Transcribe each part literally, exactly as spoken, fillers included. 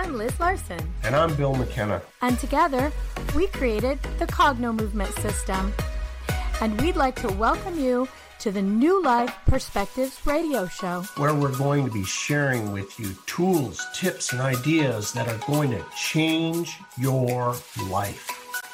I'm Liz Larson. And I'm Bill McKenna. And together, we created the Cogno Movement System. And we'd like to welcome you to the New Life Perspectives radio show, where we're going to be sharing with you tools, tips, and ideas that are going to change your life.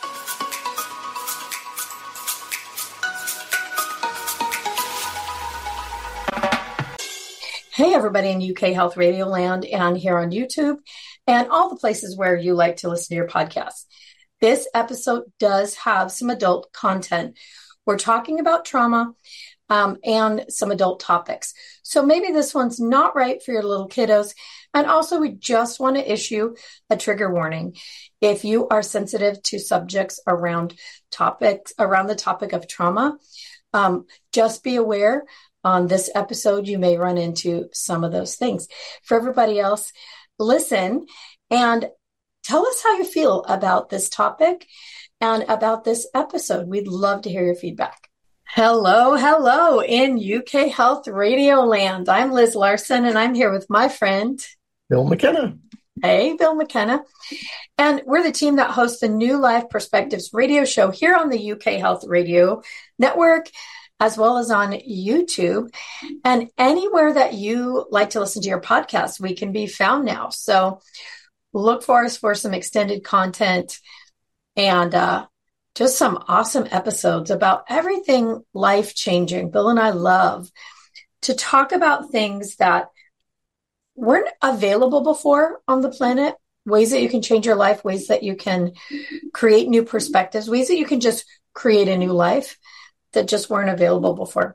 Hey, everybody in U K Health Radio Land and here on YouTube and all the places where you like to listen to your podcasts. This episode does have some adult content. We're talking about trauma um, and some adult topics. So maybe this one's not right for your little kiddos. And also, we just want to issue a trigger warning. If you are sensitive to subjects around topics, around the topic of trauma, um, just be aware. On this episode, you may run into some of those things. For everybody else, listen and tell us how you feel about this topic and about this episode. We'd love to hear your feedback. Hello, hello in U K Health Radio Land. I'm Liz Larson, and I'm here with my friend, Bill McKenna. Hey, Bill McKenna. And we're the team that hosts the New Life Perspectives radio show here on the U K Health Radio Network, as well as on YouTube. And anywhere that you like to listen to your podcast, we can be found now. So look for us for some extended content and uh, just some awesome episodes about everything life-changing. Bill and I love to talk about things that weren't available before on the planet, ways that you can change your life, ways that you can create new perspectives, ways that you can just create a new life that just weren't available before.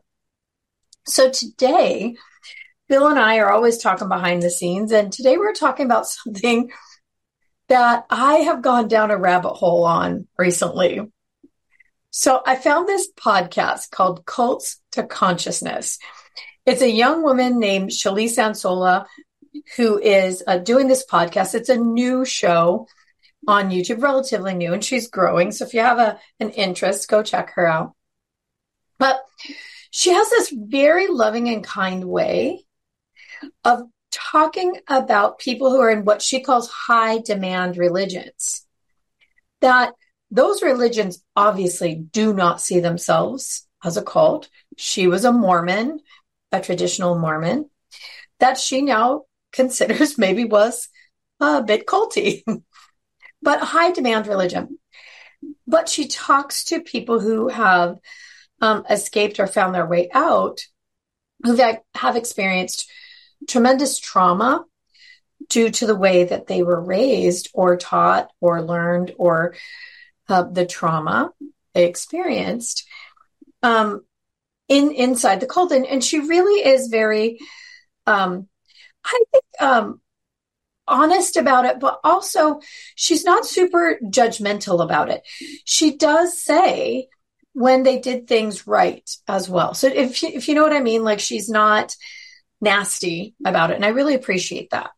So today, Bill and I are always talking behind the scenes, and today we're talking about something that I have gone down a rabbit hole on recently. So I found this podcast called Cults to Consciousness. It's a young woman named Shalise Ansola who is uh, doing this podcast. It's a new show on YouTube, relatively new, and she's growing. So if you have a, an interest, go check her out. But she has this very loving and kind way of talking about people who are in what she calls high demand religions. That those religions obviously do not see themselves as a cult. She was a Mormon, a traditional Mormon, that she now considers maybe was a bit culty, but high demand religion. But she talks to people who have Um, escaped or found their way out, who have experienced tremendous trauma due to the way that they were raised or taught or learned or uh, the trauma they experienced um, in inside the cult. And, and she really is very, um, I think, um, honest about it, but also she's not super judgmental about it. She does say when they did things right as well. So if you, if you know what I mean, like she's not nasty about it. And I really appreciate that.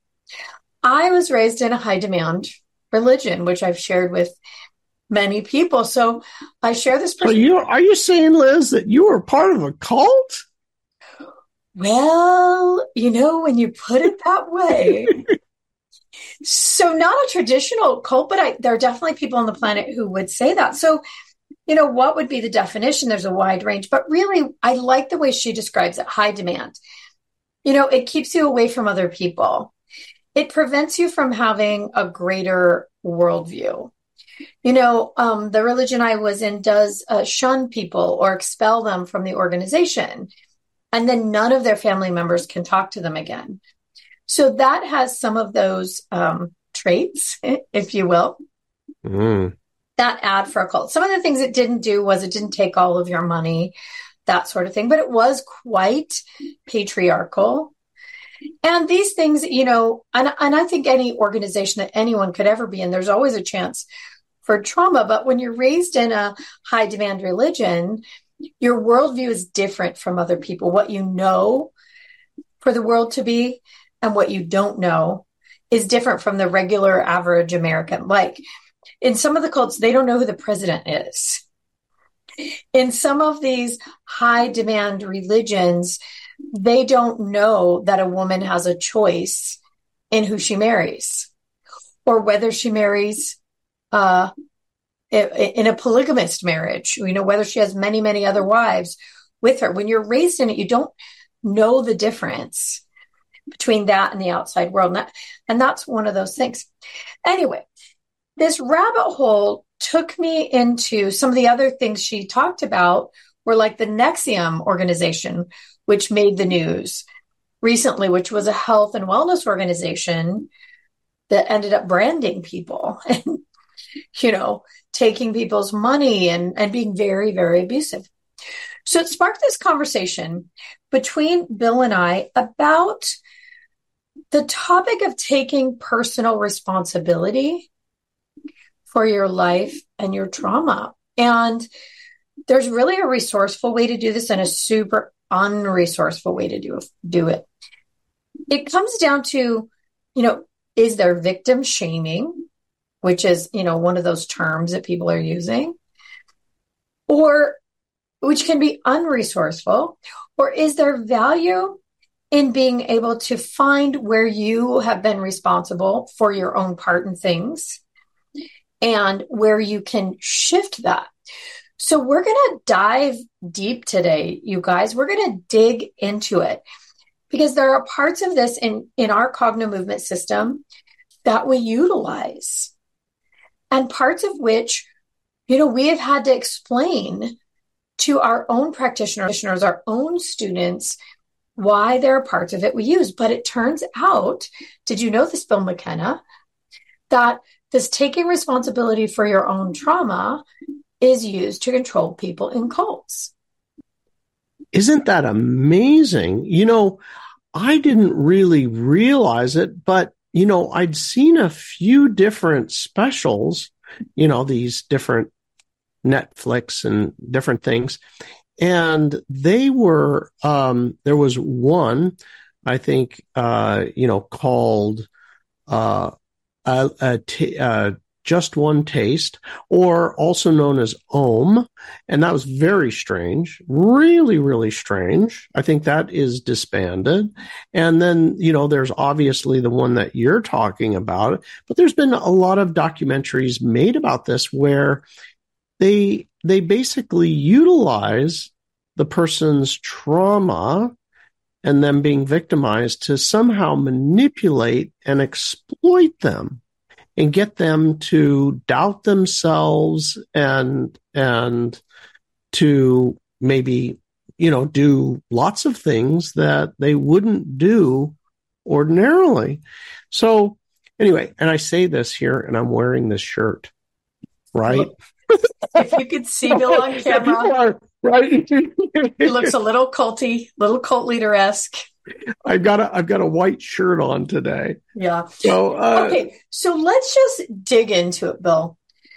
I was raised in a high demand religion, which I've shared with many people. So I share this. So you are you saying, Liz, that you were part of a cult? Well, you know, when you put it that way. So not a traditional cult, but I, there are definitely people on the planet who would say that. So you know, what would be the definition? There's a wide range, but really, I like the way she describes it, high demand. You know, it keeps you away from other people. It prevents you from having a greater worldview. You know, um, the religion I was in does uh, shun people or expel them from the organization, and then none of their family members can talk to them again. So that has some of those um, traits, if you will. Mm. That ad for a cult. Some of the things it didn't do was it didn't take all of your money, that sort of thing, but it was quite patriarchal. And these things, you know, and, and I think any organization that anyone could ever be in, there's always a chance for trauma. But when you're raised in a high demand religion, your worldview is different from other people. What you know for the world to be and what you don't know is different from the regular average American. Like, in some of the cults, they don't know who the president is. In some of these high demand religions, they don't know that a woman has a choice in who she marries or whether she marries uh, in a polygamist marriage, you know, whether she has many, many other wives with her. When you're raised in it, you don't know the difference between that and the outside world. And, that, and that's one of those things. Anyway, this rabbit hole took me into some of the other things she talked about were like the Nexium organization, which made the news recently, which was a health and wellness organization that ended up branding people and, you know, taking people's money and, and being very, very abusive. So it sparked this conversation between Bill and I about the topic of taking personal responsibility for your life and your trauma. And there's really a resourceful way to do this and a super unresourceful way to do, do it. It comes down to, you know, is there victim shaming, which is, you know, one of those terms that people are using, or which can be unresourceful, or is there value in being able to find where you have been responsible for your own part in things and where you can shift that? So we're going to dive deep today, you guys. We're going to dig into it because there are parts of this in, in our Cogno Movement system that we utilize and parts of which, you know, we have had to explain to our own practitioners, our own students, why there are parts of it we use. But it turns out, did you know this, Bill McKenna, that this taking responsibility for your own trauma is used to control people in cults? Isn't that amazing? You know, I didn't really realize it, but, you know, I'd seen a few different specials, you know, these different Netflix and different things. And they were, um, there was one, I think, uh, you know, called, uh, a, a t- uh, Just One Taste, or also known as Om. And that was very strange, really, really strange. I think that is disbanded. And then, you know, there's obviously the one that you're talking about, but there's been a lot of documentaries made about this where they, they basically utilize the person's trauma and them being victimized to somehow manipulate and exploit them and get them to doubt themselves and, and to maybe, you know, do lots of things that they wouldn't do ordinarily. So anyway, and I say this here and I'm wearing this shirt, right? If you could see Bill on camera, right? He looks a little culty, little cult leader-esque. I've got a I've got a white shirt on today. Yeah. So uh, okay, so let's just dig into it, Bill.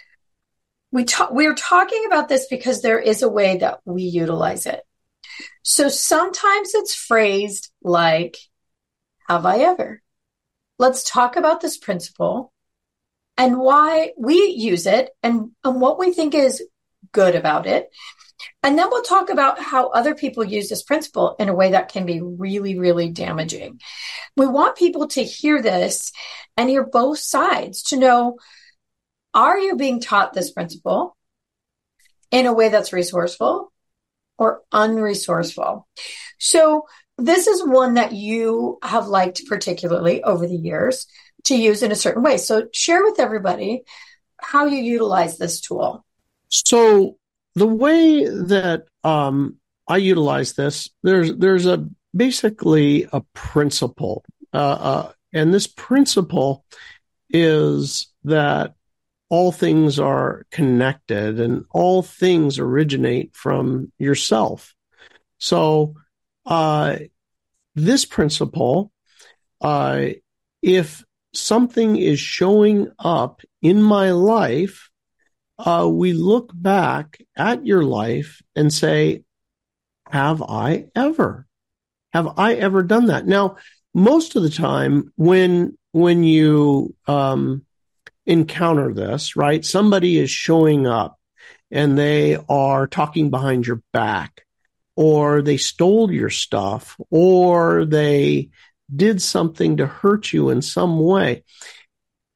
We talk, we're talking about this because there is a way that we utilize it. So sometimes it's phrased like, "Have I ever?" Let's talk about this principle and why we use it and, and what we think is good about it. And then we'll talk about how other people use this principle in a way that can be really, really damaging. We want people to hear this and hear both sides to know, are you being taught this principle in a way that's resourceful or unresourceful? So this is one that you have liked particularly over the years to use in a certain way. So share with everybody how you utilize this tool. So the way that um, I utilize this, there's there's a basically a principle, uh, uh, and this principle is that all things are connected and all things originate from yourself. So uh, this principle, uh, if something is showing up in my life, uh, we look back at your life and say, have I ever? Have I ever done that? Now, most of the time when, when you, um, encounter this, right? Somebody is showing up and they are talking behind your back, or they stole your stuff, or they did something to hurt you in some way.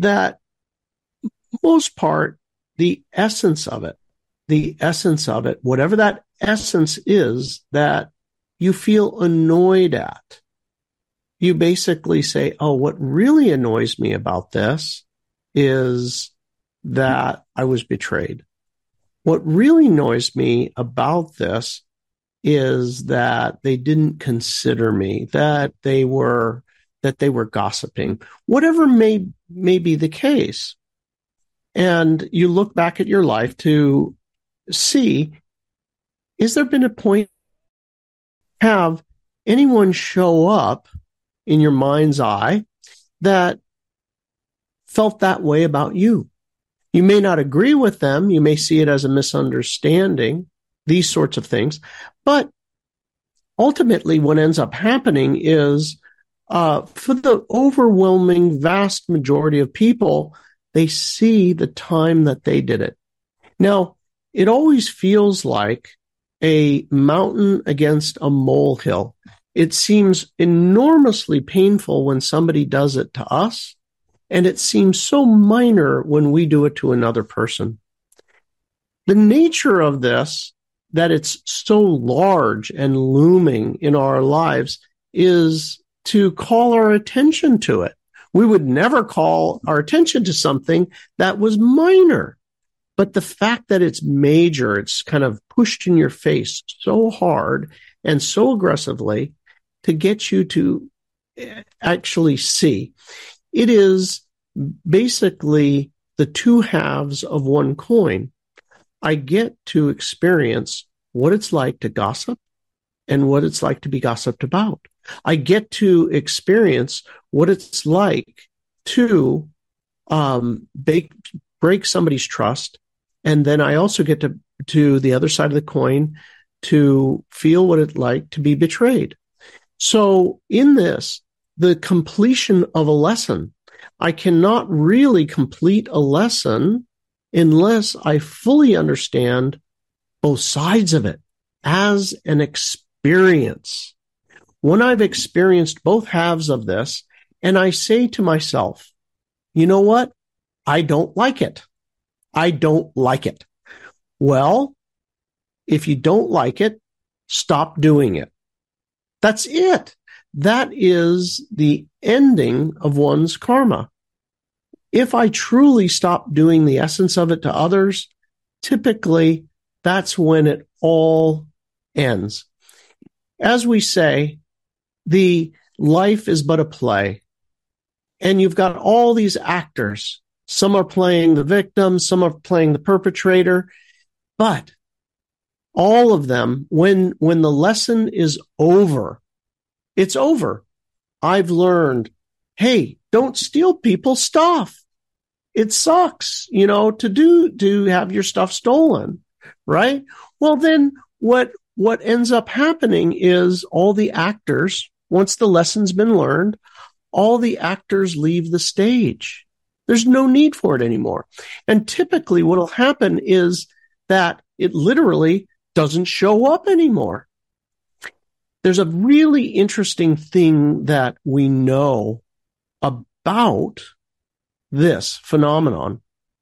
that most part, the essence of it, the essence of it, whatever that essence is that you feel annoyed at, you basically say, oh, what really annoys me about this is that I was betrayed. What really annoys me about this is that they didn't consider me, that they were, that they were gossiping, whatever may, may be the case. And you look back at your life to see, is there been a point, have anyone show up in your mind's eye that felt that way about you? You may not agree with them. You may see it as a misunderstanding, these sorts of things. But ultimately, what ends up happening is, uh, for the overwhelming vast majority of people, they see the time that they did it. Now, it always feels like a mountain against a molehill. It seems enormously painful when somebody does it to us, and it seems so minor when we do it to another person. The nature of this, that it's so large and looming in our lives, is to call our attention to it. We would never call our attention to something that was minor. But the fact that it's major, it's kind of pushed in your face so hard and so aggressively to get you to actually see. It is basically the two halves of one coin. I get to experience what it's like to gossip and what it's like to be gossiped about. I get to experience what it's like to um, bake, break somebody's trust. And then I also get to, to the other side of the coin to feel what it's like to be betrayed. So in this, the completion of a lesson, I cannot really complete a lesson unless I fully understand both sides of it as an experience. When I've experienced both halves of this, and I say to myself, you know what? I don't like it. I don't like it. Well, if you don't like it, stop doing it. That's it. That is the ending of one's karma. If I truly stop doing the essence of it to others, typically that's when it all ends. As we say, the life is but a play. And you've got all these actors. Some are playing the victim, some are playing the perpetrator. But all of them, when, when the lesson is over, it's over. I've learned, hey, don't steal people's stuff. It sucks, you know, to do, to have your stuff stolen, right? Well, then what, what ends up happening is all the actors, once the lesson's been learned, all the actors leave the stage. There's no need for it anymore. And typically what will happen is that it literally doesn't show up anymore. There's a really interesting thing that we know about this phenomenon,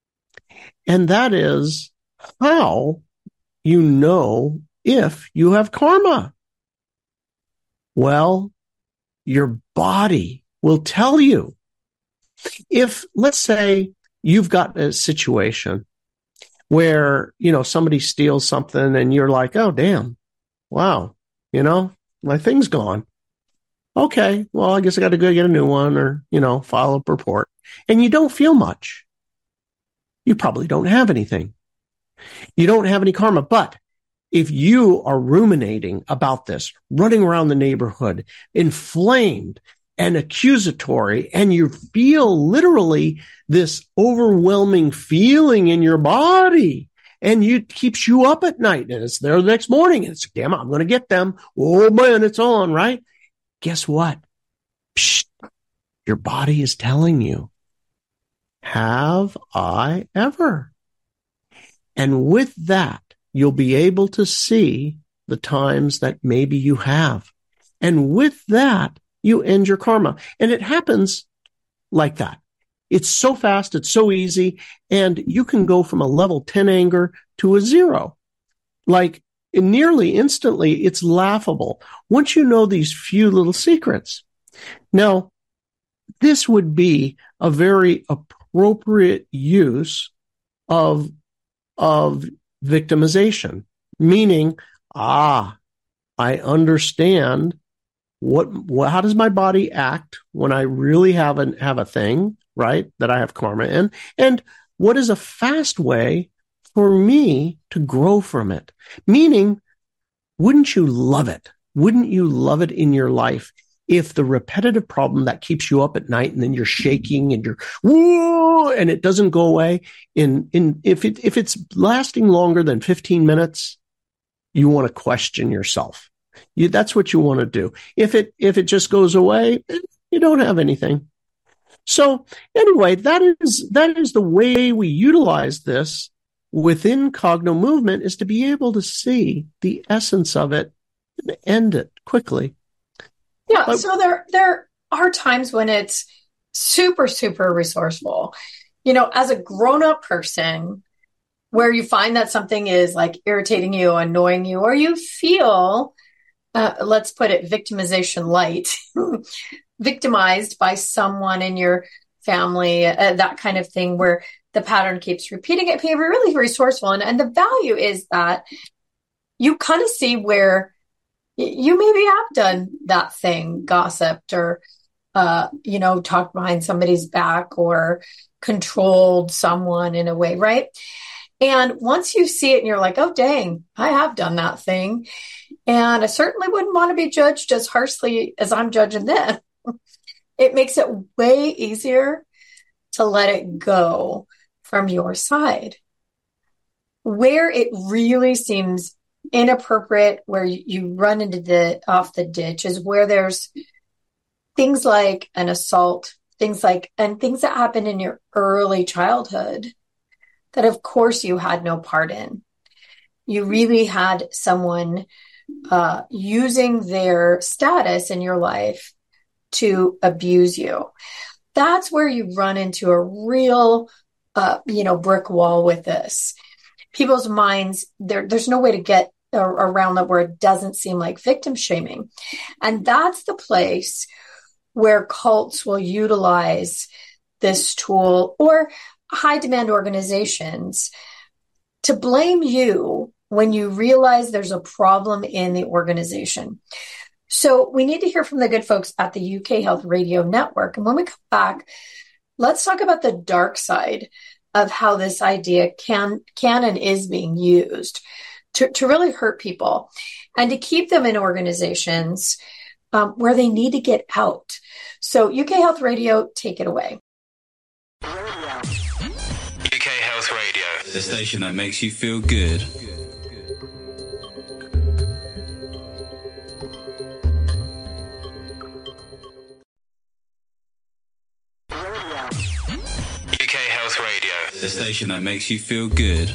and that is how you know if you have karma. Well, your body will tell you. If, let's say, you've got a situation where, you know, somebody steals something and you're like, oh, damn, wow, you know, my thing's gone. Okay, well, I guess I got to go get a new one or, you know, file a report. And you don't feel much. You probably don't have anything. You don't have any karma. But if you are ruminating about this, running around the neighborhood, inflamed and accusatory, and you feel literally this overwhelming feeling in your body, and it keeps you up at night, and it's there the next morning, and it's, damn, I'm going to get them. Oh, man, it's on, right? Guess what? Psst, your body is telling you, have I ever? And with that, you'll be able to see the times that maybe you have. And with that, you end your karma. And it happens like that. It's so fast. It's so easy. And you can go from a level ten anger to a zero. Like nearly instantly, it's laughable once you know these few little secrets. Now, this would be a very appropriate use of, of victimization, meaning, ah, I understand what, what, how does my body act when I really have an, have a thing, right, that I have karma in, and what is a fast way for me to grow from it? Meaning, wouldn't you love it? Wouldn't you love it in your life if the repetitive problem that keeps you up at night and then you're shaking and you're, whoa, and it doesn't go away in, in, if it, if it's lasting longer than fifteen minutes, you want to question yourself. You, that's what you want to do. If it, if it just goes away, you don't have anything. So anyway, that is, that is the way we utilize this within Cogno Movement, is to be able to see the essence of it and end it quickly. Yeah. But, so there, there are times when it's super, super resourceful, you know, as a grown-up person, where you find that something is like irritating you, annoying you, or you feel, uh, let's put it, victimization light, victimized by someone in your family, uh, that kind of thing, where the pattern keeps repeating it. You're really resourceful. And, and the value is that you kind of see where you maybe have done that thing, gossiped or, uh, you know, talked behind somebody's back or controlled someone in a way, right? And once you see it and you're like, oh, dang, I have done that thing. And I certainly wouldn't want to be judged as harshly as I'm judging them. It makes it way easier to let it go from your side. Where it really seems inappropriate, where you run into the off the ditch, is where there's things like an assault, things like, and things that happen in your early childhood that of course you had no part in. You really had someone uh, using their status in your life to abuse you. That's where you run into a real, uh, you know, brick wall with this. People's minds, there, there's no way to get around that where it doesn't seem like victim shaming. And that's the place where cults will utilize this tool, or high demand organizations, to blame you when you realize there's a problem in the organization. So we need to hear from the good folks at the U K Health Radio Network. And when we come back, let's talk about the dark side of how this idea can, can and is being used to, to really hurt people and to keep them in organizations um, where they need to get out. So U K Health Radio, take it away. U K Health Radio, the station that makes you feel good. U K Health Radio, the station that makes you feel good.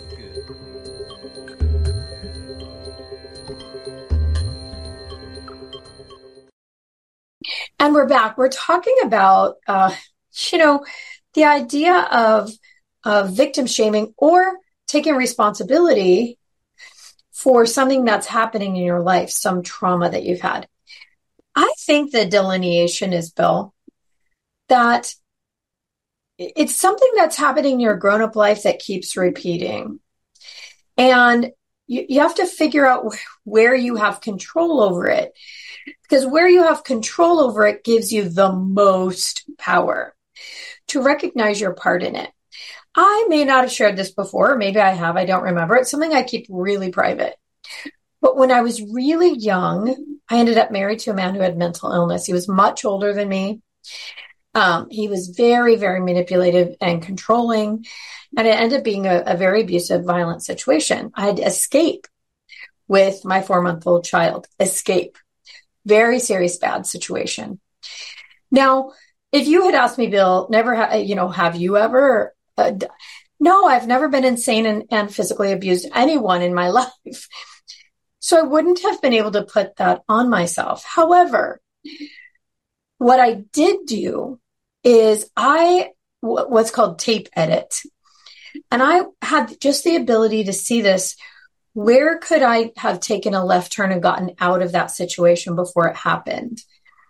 And we're back. We're talking about, uh, you know, the idea of, of victim shaming, or taking responsibility for something that's happening in your life, some trauma that you've had. I think the delineation is, Bill, that it's something that's happening in your grown-up life that keeps repeating. And you, you have to figure out where you have control over it. Because where you have control over it gives you the most power to recognize your part in it. I may not have shared this before, or maybe I have, I don't remember. It's something I keep really private. But when I was really young, I ended up married to a man who had mental illness. He was much older than me. Um, he was very, very manipulative and controlling, and it ended up being a, a very abusive, violent situation. I had to escape with my four-month-old child. Escape. Very serious, bad situation. Now, if you had asked me, Bill, never, ha- you know, have you ever? Uh, d- no, I've never been insane and, and physically abused anyone in my life. So I wouldn't have been able to put that on myself. However, what I did do is I what's called tape edit. And I had just the ability to see this. Where could I have taken a left turn and gotten out of that situation before it happened?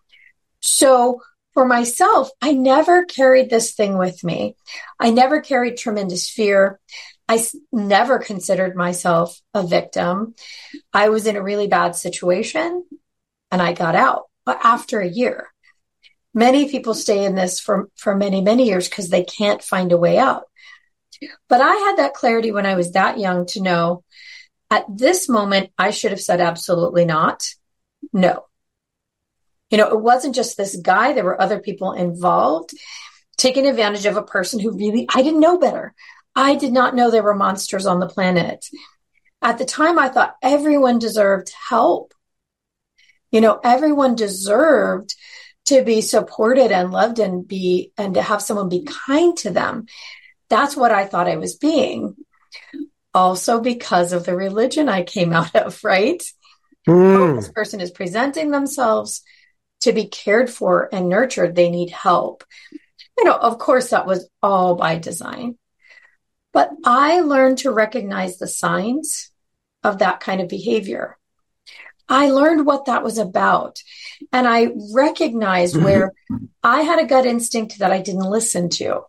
So for myself, I never carried this thing with me. I never carried tremendous fear. I never considered myself a victim. I was in a really bad situation and I got out, but after a year. Many people stay in this for, for many, many years because they can't find a way out. But I had that clarity when I was that young to know at this moment, I should have said absolutely not. No. You know, it wasn't just this guy. There were other people involved taking advantage of a person who really, I didn't know better. I did not know there were monsters on the planet. At the time, I thought everyone deserved help. You know, everyone deserved to be supported and loved and be, and to have someone be kind to them. That's what I thought I was being. Also because of the religion I came out of, right? Mm. Oh, this person is presenting themselves to be cared for and nurtured. They need help. You know, of course, that was all by design. But I learned to recognize the signs of that kind of behavior. I learned what that was about. And I recognized mm-hmm. where I had a gut instinct that I didn't listen to.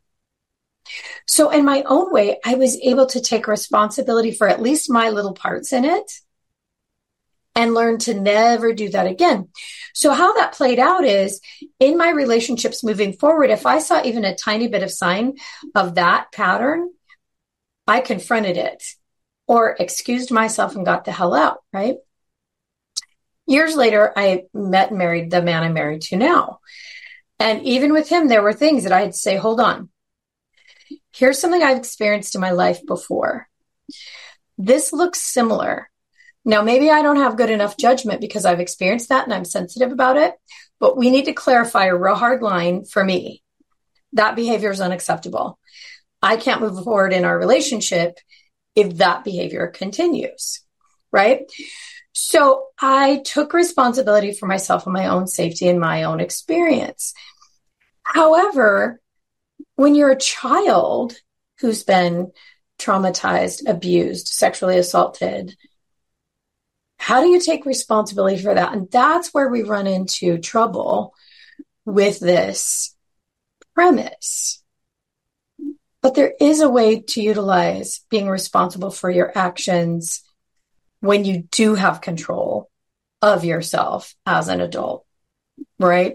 So in my own way, I was able to take responsibility for at least my little parts in it and learn to never do that again. So how that played out is in my relationships moving forward, if I saw even a tiny bit of sign of that pattern, I confronted it or excused myself and got the hell out, right? Years later, I met and married the man I'm married to now. And even with him, there were things that I had to say, hold on. Here's something I've experienced in my life before. This looks similar. Now, maybe I don't have good enough judgment because I've experienced that and I'm sensitive about it, but we need to clarify a real hard line for me. That behavior is unacceptable. I can't move forward in our relationship if that behavior continues, right? So I took responsibility for myself and my own safety and my own experience. However, when you're a child who's been traumatized, abused, sexually assaulted, how do you take responsibility for that? And that's where we run into trouble with this premise. But there is a way to utilize being responsible for your actions when you do have control of yourself as an adult, right?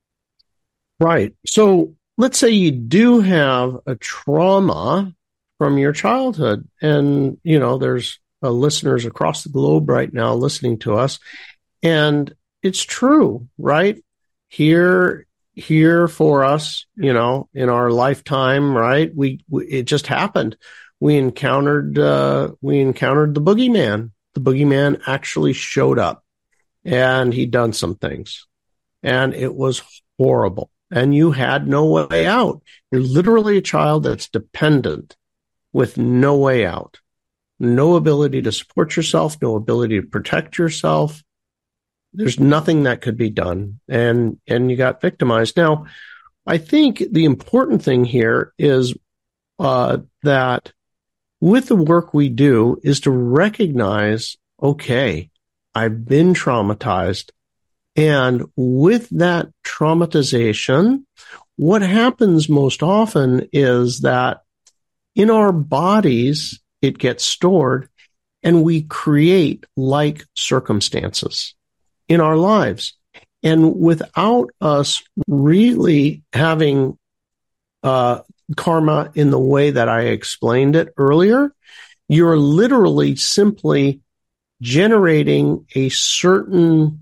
Right. So let's say you do have a trauma from your childhood, and, you know, there's uh, listeners across the globe right now listening to us, and it's true, right? Here, here for us, you know, in our lifetime, right? We, we it just happened. We encountered, uh, we encountered the boogeyman. The boogeyman actually showed up, and he'd done some things, and it was horrible. And you had no way out. You're literally a child that's dependent with no way out, no ability to support yourself, no ability to protect yourself. There's nothing that could be done. And, and you got victimized. Now, I think the important thing here is uh, that with the work we do is to recognize, okay, I've been traumatized. And with that traumatization, what happens most often is that in our bodies, it gets stored and we create like circumstances in our lives. And without us really having uh, karma in the way that I explained it earlier, you're literally simply generating a certain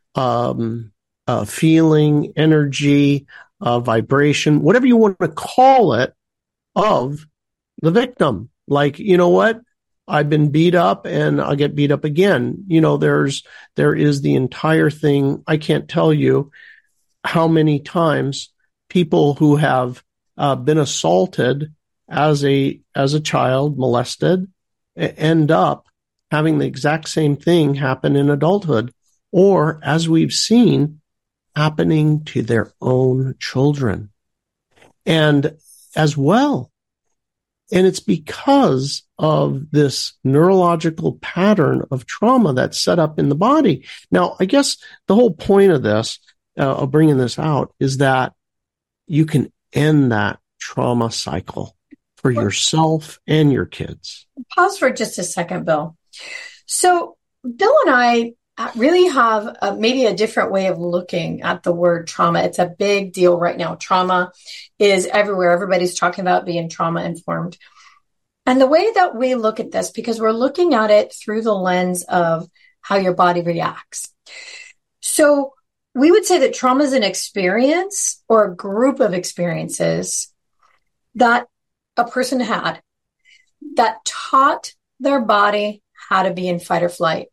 um, uh, feeling, energy, uh, vibration, whatever you want to call it, of the victim. Like, you know what? I've been beat up and I'll get beat up again. You know, there's, there is the entire thing. I can't tell you how many times people who have uh, been assaulted as a, as a child, molested, end up having the exact same thing happen in adulthood, or as we've seen, happening to their own children. And as well. And it's because of this neurological pattern of trauma that's set up in the body. Now, I guess the whole point of this, uh, of bringing this out, is that you can end that trauma cycle for yourself and your kids. Pause for just a second, Bill. So Bill and I really have a, maybe a different way of looking at the word trauma. It's a big deal right now. Trauma is everywhere. Everybody's talking about being trauma informed. And the way that we look at this, because we're looking at it through the lens of how your body reacts. So we would say that trauma is an experience or a group of experiences that a person had that taught their body how to be in fight or flight.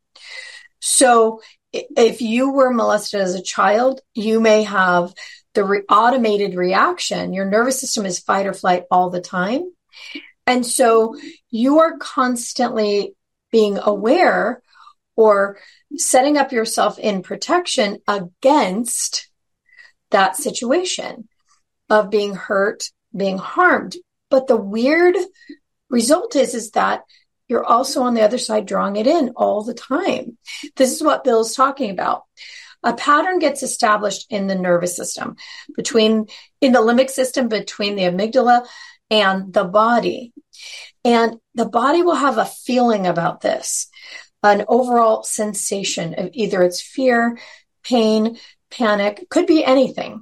So if you were molested as a child, you may have the re- automated reaction. Your nervous system is fight or flight all the time. And so you are constantly being aware or setting up yourself in protection against that situation of being hurt, being harmed. But the weird result is, is that you're also on the other side drawing it in all the time. This is what Bill's talking about. A pattern gets established in the nervous system, between in the limbic system, between the amygdala and the body. And the body will have a feeling about this, an overall sensation of either it's fear, pain, panic, could be anything.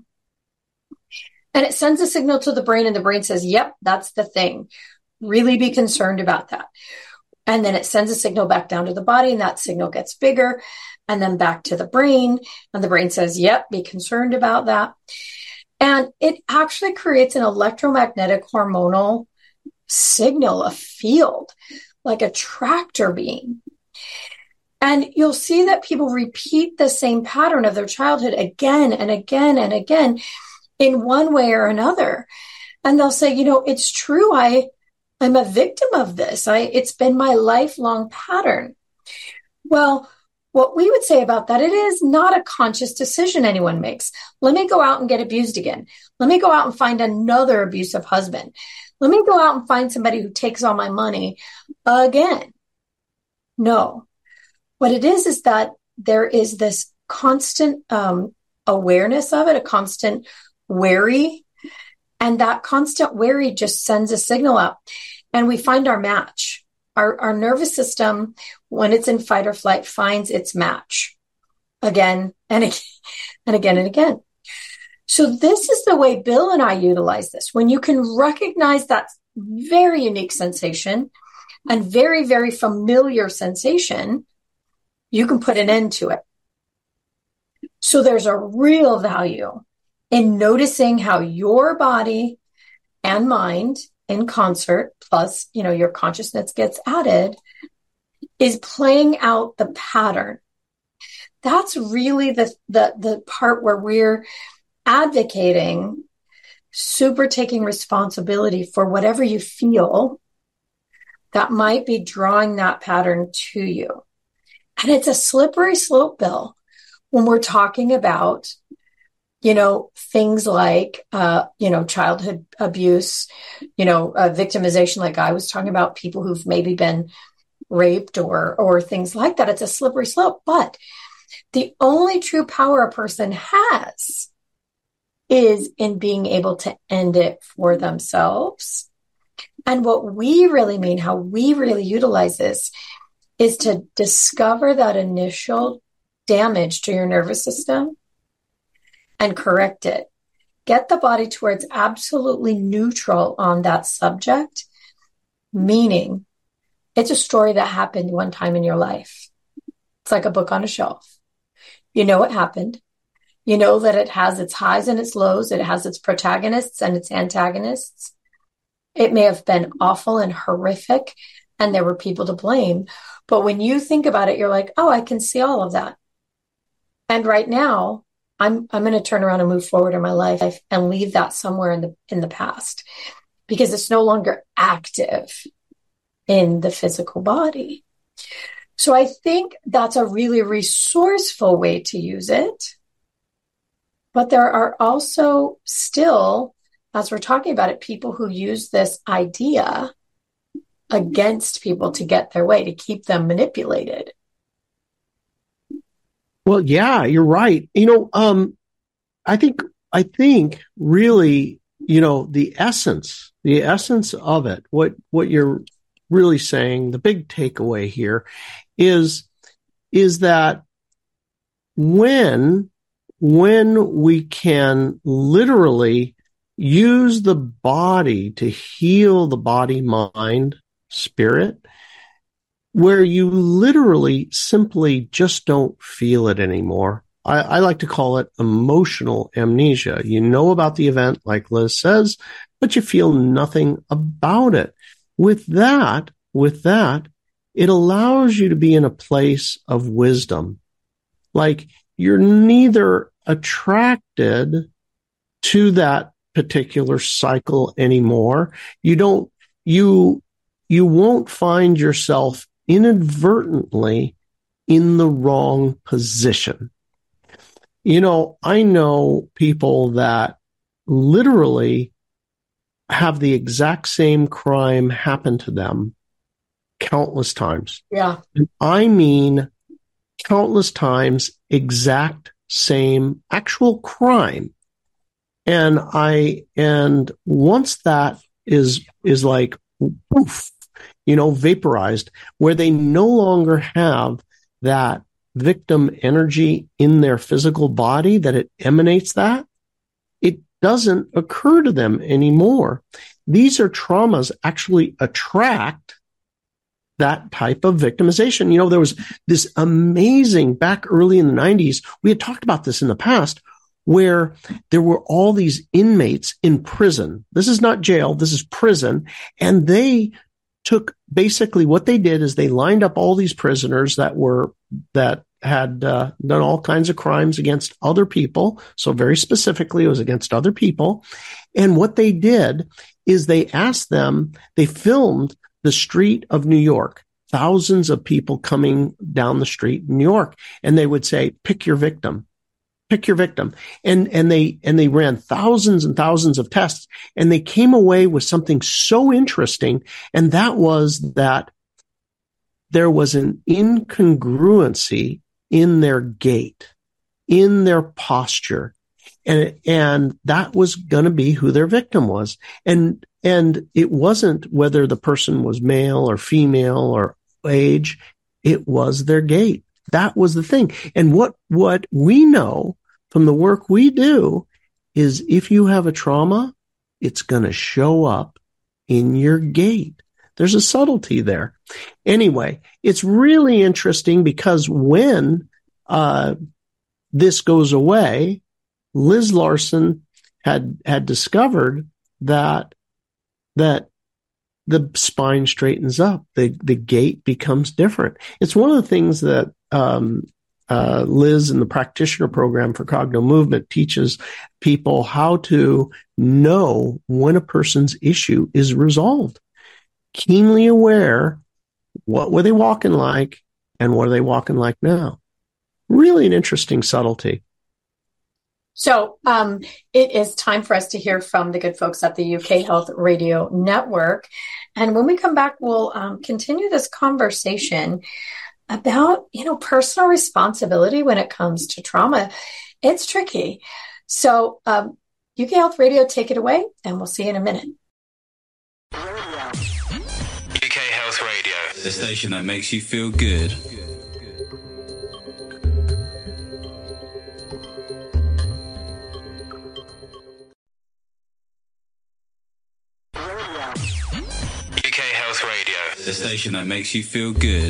And it sends a signal to the brain, and the brain says, yep, that's the thing. Really be concerned about that. And then it sends a signal back down to the body, and that signal gets bigger, and then back to the brain. And the brain says, yep, be concerned about that. And it actually creates an electromagnetic hormonal signal, a field, like a tractor beam. And you'll see that people repeat the same pattern of their childhood again and again and again in one way or another. And they'll say, you know, it's true. I, I'm a victim of this. I, it's been my lifelong pattern. Well, what we would say about that, it is not a conscious decision anyone makes. Let me go out and get abused again. Let me go out and find another abusive husband. Let me go out and find somebody who takes all my money again. No. What it is, is that there is this constant um, awareness of it, a constant worry. And that constant worry just sends a signal out. And we find our match. Our, our nervous system, when it's in fight or flight, finds its match again and again and again and again. So this is the way Bill and I utilize this. When you can recognize that very unique sensation and very, very familiar sensation, you can put an end to it. So there's a real value in noticing how your body and mind in concert, plus, you know, your consciousness gets added, is playing out the pattern. That's really the, the, the part where we're advocating super taking responsibility for whatever you feel that might be drawing that pattern to you. And it's a slippery slope, Bill, when we're talking about, you know, things like, uh, you know, childhood abuse, you know, uh, victimization, like I was talking about, people who've maybe been raped or, or things like that. It's a slippery slope. But the only true power a person has is in being able to end it for themselves. And what we really mean, how we really utilize this, is to discover that initial damage to your nervous system and correct it. Get the body to where it's absolutely neutral on that subject, meaning it's a story that happened one time in your life. It's like a book on a shelf. You know what happened. You know that it has its highs and its lows. It has its protagonists and its antagonists. It may have been awful and horrific, and there were people to blame. But when you think about it, you're like, oh, I can see all of that. And right now, I'm I'm going to turn around and move forward in my life and leave that somewhere in the in the past, because it's no longer active in the physical body. So I think that's a really resourceful way to use it. But there are also still as we're talking about it, people who use this idea against people to get their way, to keep them manipulated. Well, yeah, you're right. You know, um, I think, I think really, you know, the essence, the essence of it, what, what you're really saying, the big takeaway here is, is that when, when we can literally use the body to heal the body, mind, spirit, where you literally simply just don't feel it anymore. I, I like to call it emotional amnesia. You know about the event, like Liz says, but you feel nothing about it. With that, with that, it allows you to be in a place of wisdom. Like you're neither attracted to that particular cycle anymore. You don't, you, you won't find yourself inadvertently in the wrong position. You know, I know people that literally have the exact same crime happen to them countless times. Yeah. And I mean countless times, exact same actual crime. And I, and once that is, is like, poof, you know, vaporized, where they no longer have that victim energy in their physical body, that it emanates that, it doesn't occur to them anymore. These are traumas actually attract that type of victimization. You know, there was this amazing, back early in the nineties, we had talked about this in the past, where there were all these inmates in prison. This is not jail, this is prison. And they took, basically what they did is they lined up all these prisoners that were, that had uh, done all kinds of crimes against other people. So very specifically, it was against other people. And what they did is they asked them, they filmed the street of New York, thousands of people coming down the street in New York. And they would say, pick your victim. Pick your victim. And, and they, and they ran thousands and thousands of tests, and they came away with something so interesting. And that was that there was an incongruency in their gait, in their posture. And, and that was going to be who their victim was. And, and it wasn't whether the person was male or female or age. It was their gait. That was the thing. And what, what we know from the work we do is if you have a trauma, it's going to show up in your gait. There's a subtlety there. Anyway, it's really interesting because when uh, this goes away, Liz Larson had had discovered that that the spine straightens up, the the gait becomes different. It's one of the things that um, uh, Liz in the practitioner program for Cogno Movement teaches people how to know when a person's issue is resolved. Keenly aware, what were they walking like and what are they walking like now? Really an interesting subtlety. So um, it is time for us to hear from the good folks at the U K Health Radio Network. And when we come back, we'll um, continue this conversation about, you know, personal responsibility when it comes to trauma. It's tricky. So um, U K Health Radio, take it away, and we'll see you in a minute. U K Health Radio, the station that makes you feel good. U K Health Radio, the station that makes you feel good.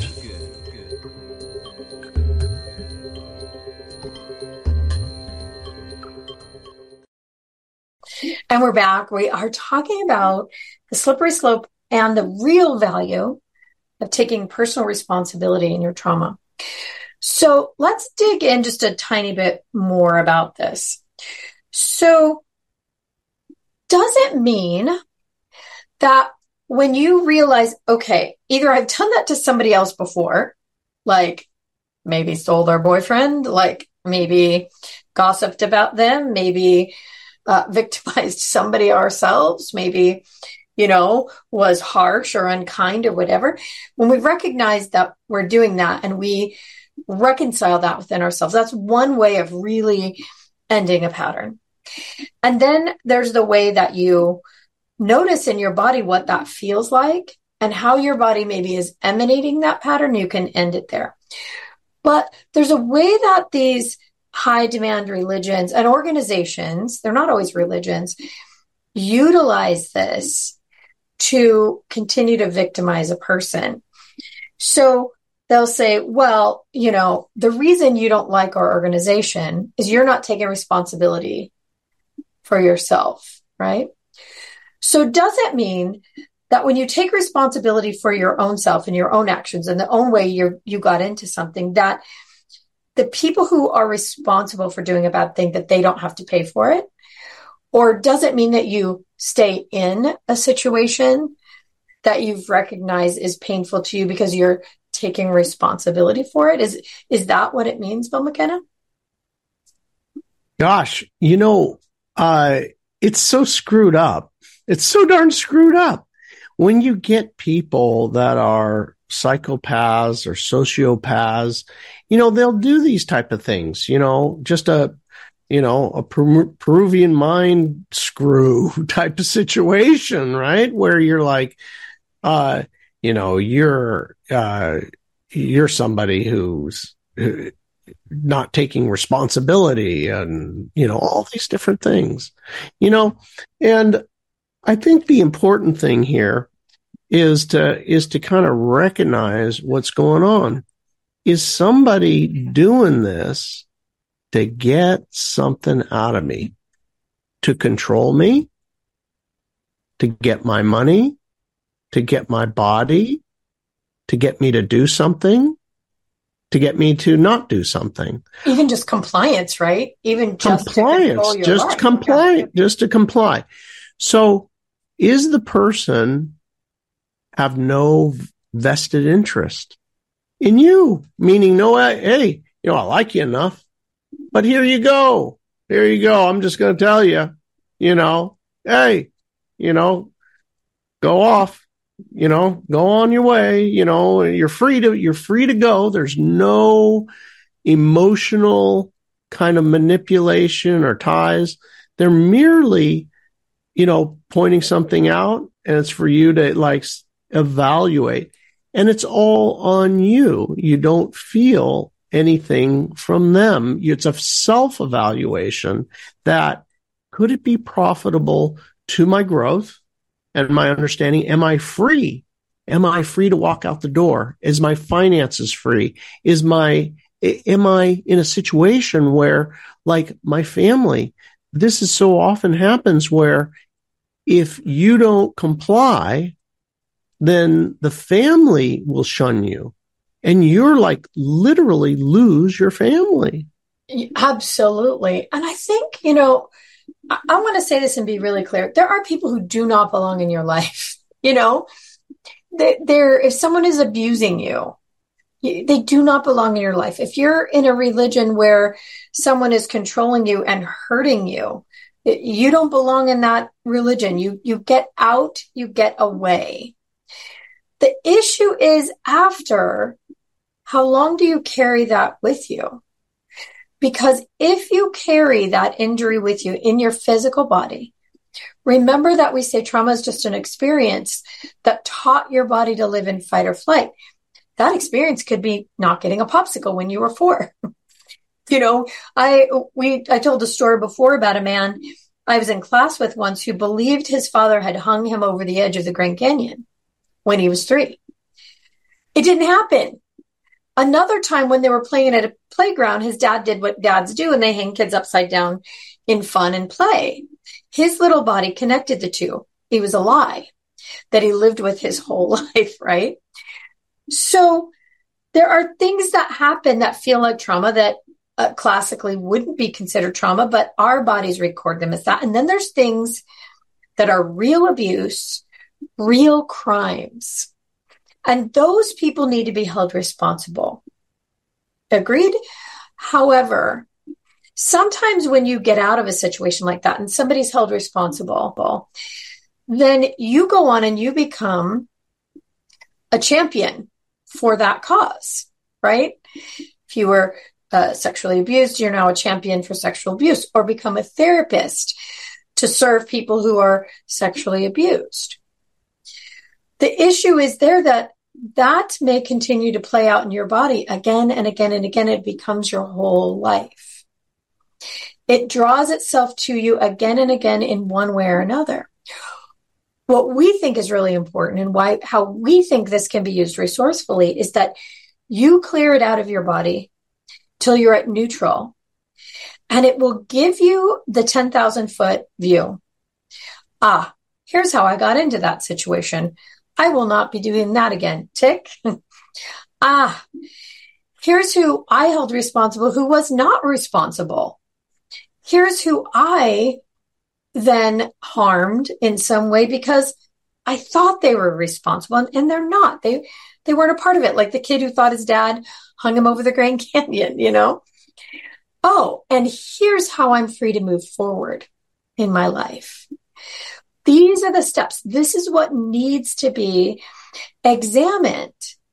And we're back. We are talking about the slippery slope and the real value of taking personal responsibility in your trauma. So let's dig in just a tiny bit more about this. So does it mean that when you realize, okay, either I've done that to somebody else before, like maybe stole their boyfriend, like maybe gossiped about them, maybe uh, victimized somebody ourselves, maybe, you know, was harsh or unkind or whatever. When we recognize that we're doing that and we reconcile that within ourselves, that's one way of really ending a pattern. And then there's the way that you notice in your body what that feels like and how your body maybe is emanating that pattern. You can end it there. But there's a way that these high demand religions and organizations, they're not always religions, utilize this to continue to victimize a person. So they'll say, well, you know, the reason you don't like our organization is you're not taking responsibility for yourself, right? So does it mean that when you take responsibility for your own self and your own actions and the own way you you got into something, that the people who are responsible for doing a bad thing, that they don't have to pay for it? Or does it mean that you stay in a situation that you've recognized is painful to you because you're taking responsibility for it? Is is that what it means, Bill McKenna? Gosh, you know, uh, it's so screwed up. It's so darn screwed up. When you get people that are psychopaths or sociopaths, you know, they'll do these type of things, you know, just a, you know, a per- Peruvian mind screw type of situation, right? Where you're like, uh, you know, you're, uh, you're somebody who's not taking responsibility and, you know, all these different things, you know, and I think the important thing here is to, is to kind of recognize what's going on. Is somebody doing this to get something out of me, to control me, to get my money, to get my body, to get me to do something, to get me to not do something? Even just compliance, right? Even just compliance, to just life. comply, Yeah. just to comply. So is the person have no vested interest in you? Meaning, no, hey, you know, I like you enough, but here you go. Here you go. I'm just going to tell you, you know, hey, you know, go off, you know, go on your way. You know, you're free to, you're free to go. There's no emotional kind of manipulation or ties. They're merely, you know, pointing something out, and it's for you to like evaluate, and it's all on you. You don't feel anything from them. It's a self-evaluation that, could it be profitable to my growth and my understanding? Am I free? Am I free to walk out the door? Is my finances free? Is my, am I in a situation where, like my family, this is so often happens where if you don't comply, then the family will shun you and you're like literally lose your family. Absolutely. And I think, you know, I, I want to say this and be really clear. There are people who do not belong in your life. You know, they, they're, if someone is abusing you, they do not belong in your life. If you're in a religion where someone is controlling you and hurting you, you don't belong in that religion. You, you get out, you get away. The issue is after, how long do you carry that with you? Because if you carry that injury with you in your physical body, remember that we say trauma is just an experience that taught your body to live in fight or flight. That experience could be not getting a popsicle when you were four. You know, I, we, I told a story before about a man I was in class with once who believed his father had hung him over the edge of the Grand Canyon when he was three. It didn't happen. Another time when they were playing at a playground, his dad did what dads do, and they hang kids upside down in fun and play. His little body connected the two. It was a lie that he lived with his whole life, right? So there are things that happen that feel like trauma that uh, classically wouldn't be considered trauma, but our bodies record them as that. And then there's things that are real abuse, real crimes. And those people need to be held responsible. Agreed? However, sometimes when you get out of a situation like that and somebody's held responsible, then you go on and you become a champion for that cause, right? If you were uh, sexually abused, you're now a champion for sexual abuse, or become a therapist to serve people who are sexually abused. The issue is there that that may continue to play out in your body again and again and again. It becomes your whole life. It draws itself to you again and again in one way or another. What we think is really important, and why how we think this can be used resourcefully, is that you clear it out of your body till you're at neutral, and it will give you the ten thousand foot view. Ah, here's how I got into that situation. I will not be doing that again. Tick. Ah, here's who I held responsible who was not responsible. Here's who I then harmed in some way because I thought they were responsible, and, and they're not. They they weren't a part of it. Like the kid who thought his dad hung him over the Grand Canyon, you know? Oh, and here's how I'm free to move forward in my life. These are the steps. This is what needs to be examined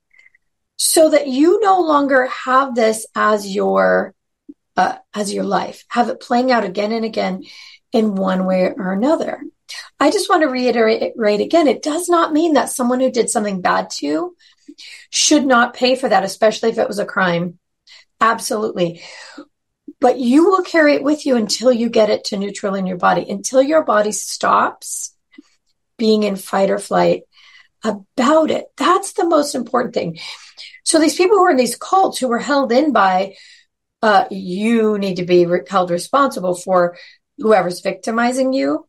so that you no longer have this as your uh, as your life. Have it playing out again and again in one way or another. I just want to reiterate again, it does not mean that someone who did something bad to you should not pay for that, especially if it was a crime. Absolutely. But you will carry it with you until you get it to neutral in your body, until your body stops being in fight or flight about it. That's the most important thing. So these people who are in these cults who were held in by, uh, you need to be re- held responsible for whoever's victimizing you.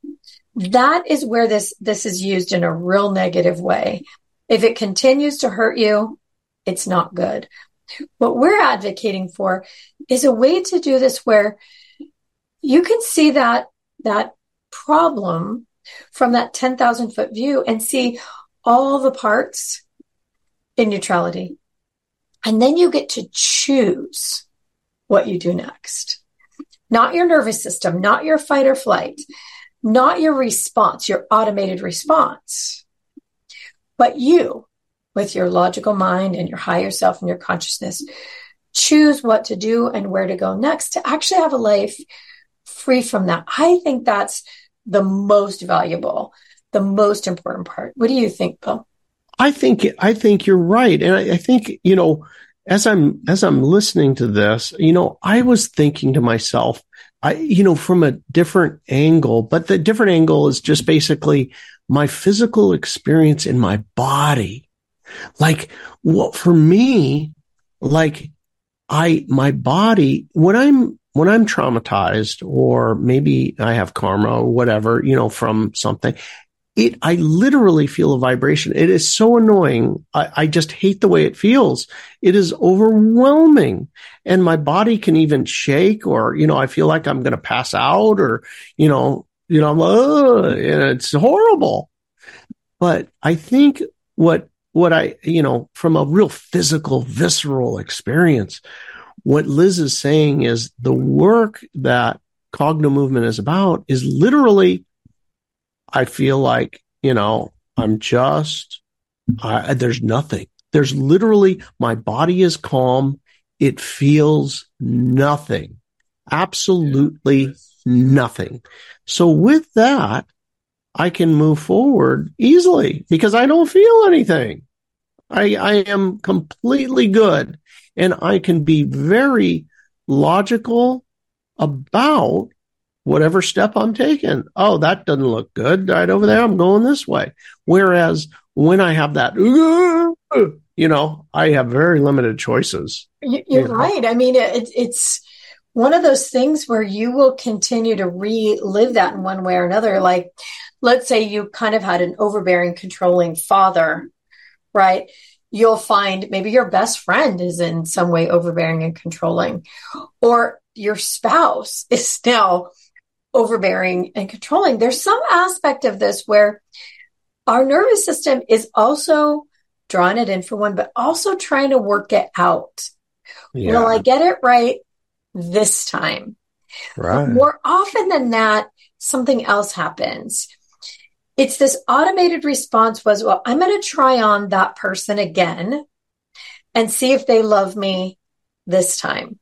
That is where this, this is used in a real negative way. If it continues to hurt you, it's not good. What we're advocating for is a way to do this where you can see that, that problem from that ten thousand foot view and see all the parts in neutrality. And then you get to choose what you do next. Not your nervous system, not your fight or flight, not your response, your automated response, but you, with your logical mind and your higher self and your consciousness, choose what to do and where to go next to actually have a life free from that. I think that's the most valuable, the most important part. What do you think, Bill? I think, I think you're right. And I, I think, you know, as I'm, as I'm listening to this, you know, I was thinking to myself, I, you know, from a different angle, but the different angle is just basically my physical experience in my body. Like, what for me, like I, my body, when I'm, when I'm traumatized, or maybe I have karma or whatever, you know, from something, it, I literally feel a vibration. It is so annoying. I, I just hate the way it feels. It is overwhelming. And my body can even shake, or, you know, I feel like I'm going to pass out, or, you know, you know, I'm, uh, and it's horrible. But I think what, what I, you know, from a real physical, visceral experience, what Liz is saying is the work that Cogno Movement is about is literally, I feel like, you know, I'm just, I, there's nothing. There's literally, my body is calm. It feels nothing, absolutely nothing. So with that, I can move forward easily because I don't feel anything. I, I am completely good, and I can be very logical about whatever step I'm taking. Oh, that doesn't look good right over there. I'm going this way. Whereas when I have that, you know, I have very limited choices. You're you know? right. I mean, it, it's one of those things where you will continue to relive that in one way or another. Like, let's say you kind of had an overbearing, controlling father, right? You'll find maybe your best friend is in some way overbearing and controlling, or your spouse is now overbearing and controlling. There's some aspect of this where our nervous system is also drawing it in for one, but also trying to work it out. Yeah. Will I get it right? this time. Right. But more often than that, something else happens. It's this automated response was, well, I'm going to try on that person again and see if they love me this time.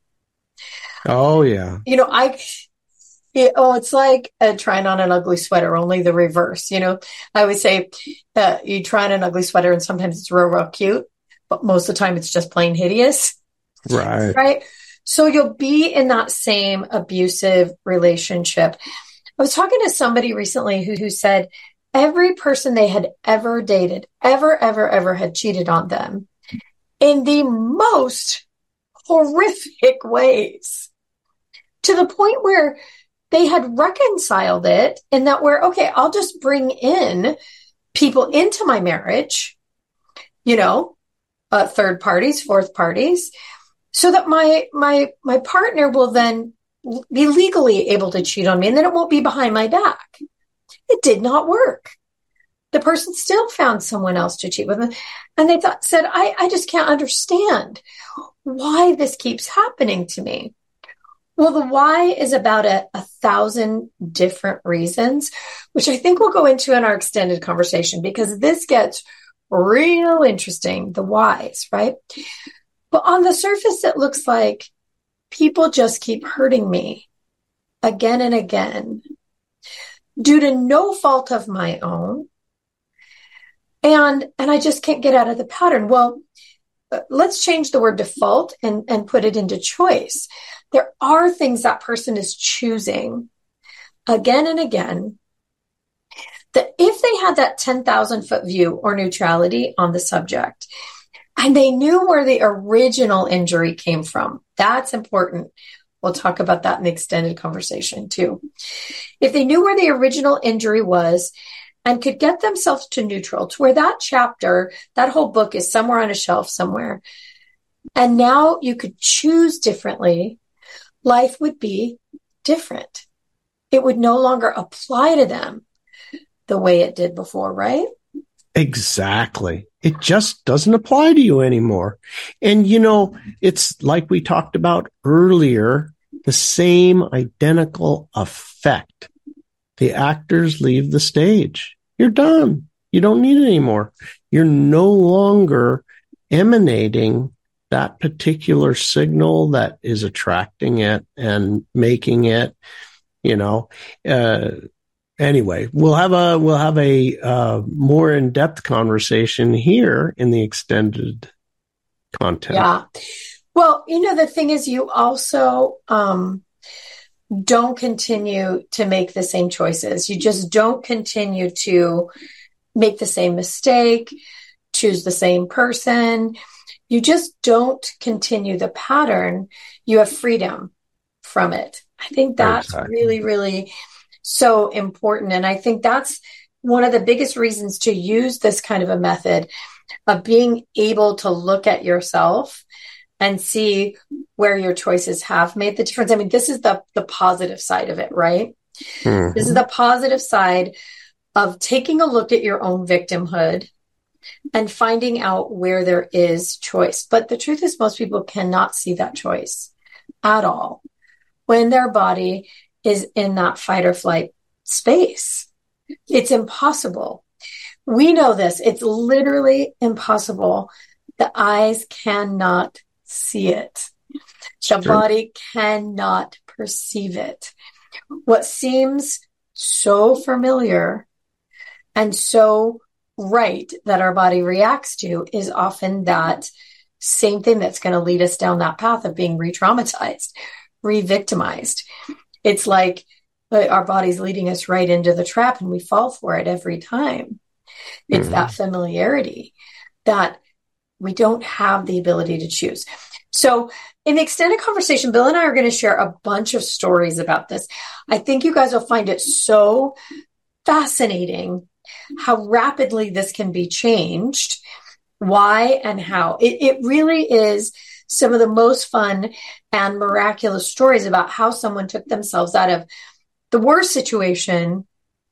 Oh, yeah. You know, I, it, oh, it's like uh, trying on an ugly sweater, only the reverse. You know, I always say uh, you try on an ugly sweater and sometimes it's real, real cute, but most of the time it's just plain hideous. Right. Right. So you'll be in that same abusive relationship. I was talking to somebody recently who, who said every person they had ever dated, ever, ever, ever had cheated on them in the most horrific ways, to the point where they had reconciled it in that where, okay, I'll just bring in people into my marriage, you know, uh, third parties, fourth parties, so that my, my, my partner will then be legally able to cheat on me, and then it won't be behind my back. It did not work. The person still found someone else to cheat with them. And they thought, said, I, I just can't understand why this keeps happening to me. Well, the why is about a, a thousand different reasons, which I think we'll go into in our extended conversation, because this gets real interesting, the whys, right? But on the surface, it looks like people just keep hurting me again and again due to no fault of my own. And, and I just can't get out of the pattern. Well, let's change the word default and, and put it into choice. There are things that person is choosing again and again that if they had that ten thousand foot view or neutrality on the subject, and they knew where the original injury came from. That's important. We'll talk about that in the extended conversation too. If they knew where the original injury was and could get themselves to neutral, to where that chapter, that whole book is somewhere on a shelf somewhere, and now you could choose differently, life would be different. It would no longer apply to them the way it did before, right? Exactly. It just doesn't apply to you anymore. And, you know, it's like we talked about earlier, the same identical effect. The actors leave the stage. You're done. You don't need it anymore. You're no longer emanating that particular signal that is attracting it and making it, you know, uh, Anyway, we'll have a we'll have a uh, more in-depth conversation here in the extended content. Yeah. Well, you know, the thing is, you also um, don't continue to make the same choices. You just don't continue to make the same mistake, choose the same person. You just don't continue the pattern. You have freedom from it. I think that's exactly. really, really so important. And I think that's one of the biggest reasons to use this kind of a method of being able to look at yourself and see where your choices have made the difference. I mean, this is the, the positive side of it, right? Mm-hmm. This is the positive side of taking a look at your own victimhood and finding out where there is choice. But the truth is, most people cannot see that choice at all when their body is in that fight or flight space. It's impossible. We know this. It's literally impossible. The eyes cannot see it. The sure. body cannot perceive it. What seems so familiar and so right that our body reacts to is often that same thing that's going to lead us down that path of being re-traumatized, re-victimized. It's like our body's leading us right into the trap and we fall for it every time. It's mm-hmm. that familiarity that we don't have the ability to choose. So in the extended conversation, Bill and I are going to share a bunch of stories about this. I think you guys will find it so fascinating how rapidly this can be changed, why and how. It, it really is some of the most fun and miraculous stories about how someone took themselves out of the worst situation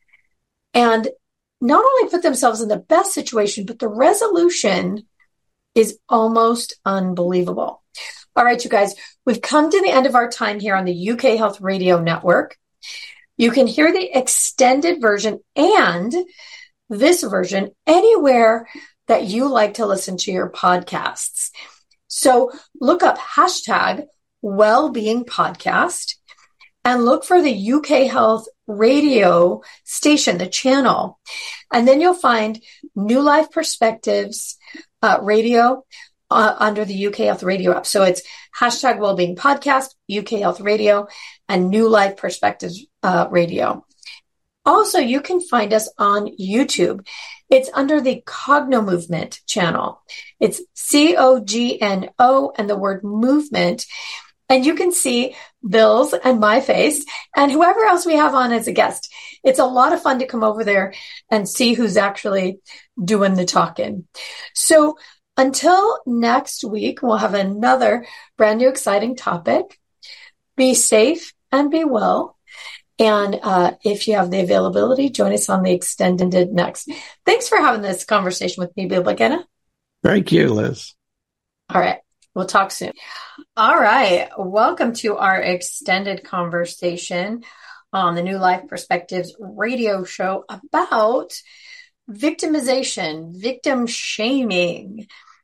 and not only put themselves in the best situation, but the resolution is almost unbelievable. All right, you guys, we've come to the end of our time here on the U K Health Radio Network. You can hear the extended version and this version anywhere that you like to listen to your podcasts. So look up hashtag Wellbeing Podcast and look for the U K Health Radio station, the channel. And then you'll find New Life Perspectives uh, Radio uh, under the U K Health Radio app. So it's hashtag Wellbeing Podcast, U K Health Radio, and New Life Perspectives uh, Radio. Also, you can find us on YouTube. It's under the Cogno Movement channel. It's C O G N O and the word movement. And you can see Bill's and my face and whoever else we have on as a guest. It's a lot of fun to come over there and see who's actually doing the talking. So until next week, we'll have another brand new exciting topic. Be safe and be well. And uh, if you have the availability, join us on the extended next. Thanks for having this conversation with me, Bill McKenna. Thank you, Liz. All right. We'll talk soon. All right. Welcome to our extended conversation on the New Life Perspectives radio show about victimization, victim shaming,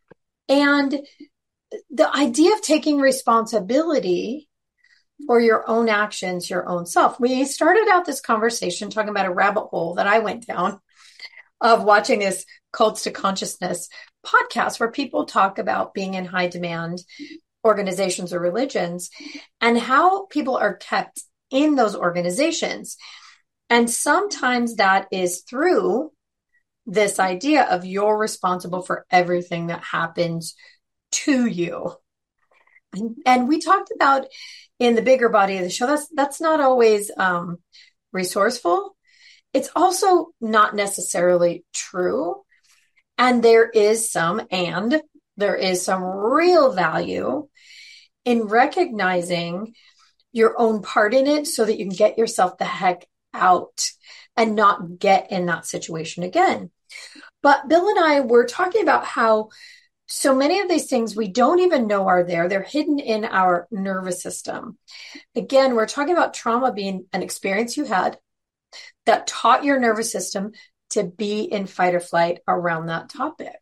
and the idea of taking responsibility for your own actions, your own self. We started out this conversation talking about a rabbit hole that I went down of watching this Cults to Consciousness podcast where people talk about being in high demand organizations or religions and how people are kept in those organizations. And sometimes that is through this idea of you're responsible for everything that happens to you. And, and we talked about in the bigger body of the show, that's, that's not always um, resourceful. It's also not necessarily true. And there is some, and there is some real value in recognizing your own part in it so that you can get yourself the heck out and not get in that situation again. But Bill and I were talking about how so many of these things we don't even know are there. They're hidden in our nervous system. Again, we're talking about trauma being an experience you had that taught your nervous system to be in fight or flight around that topic.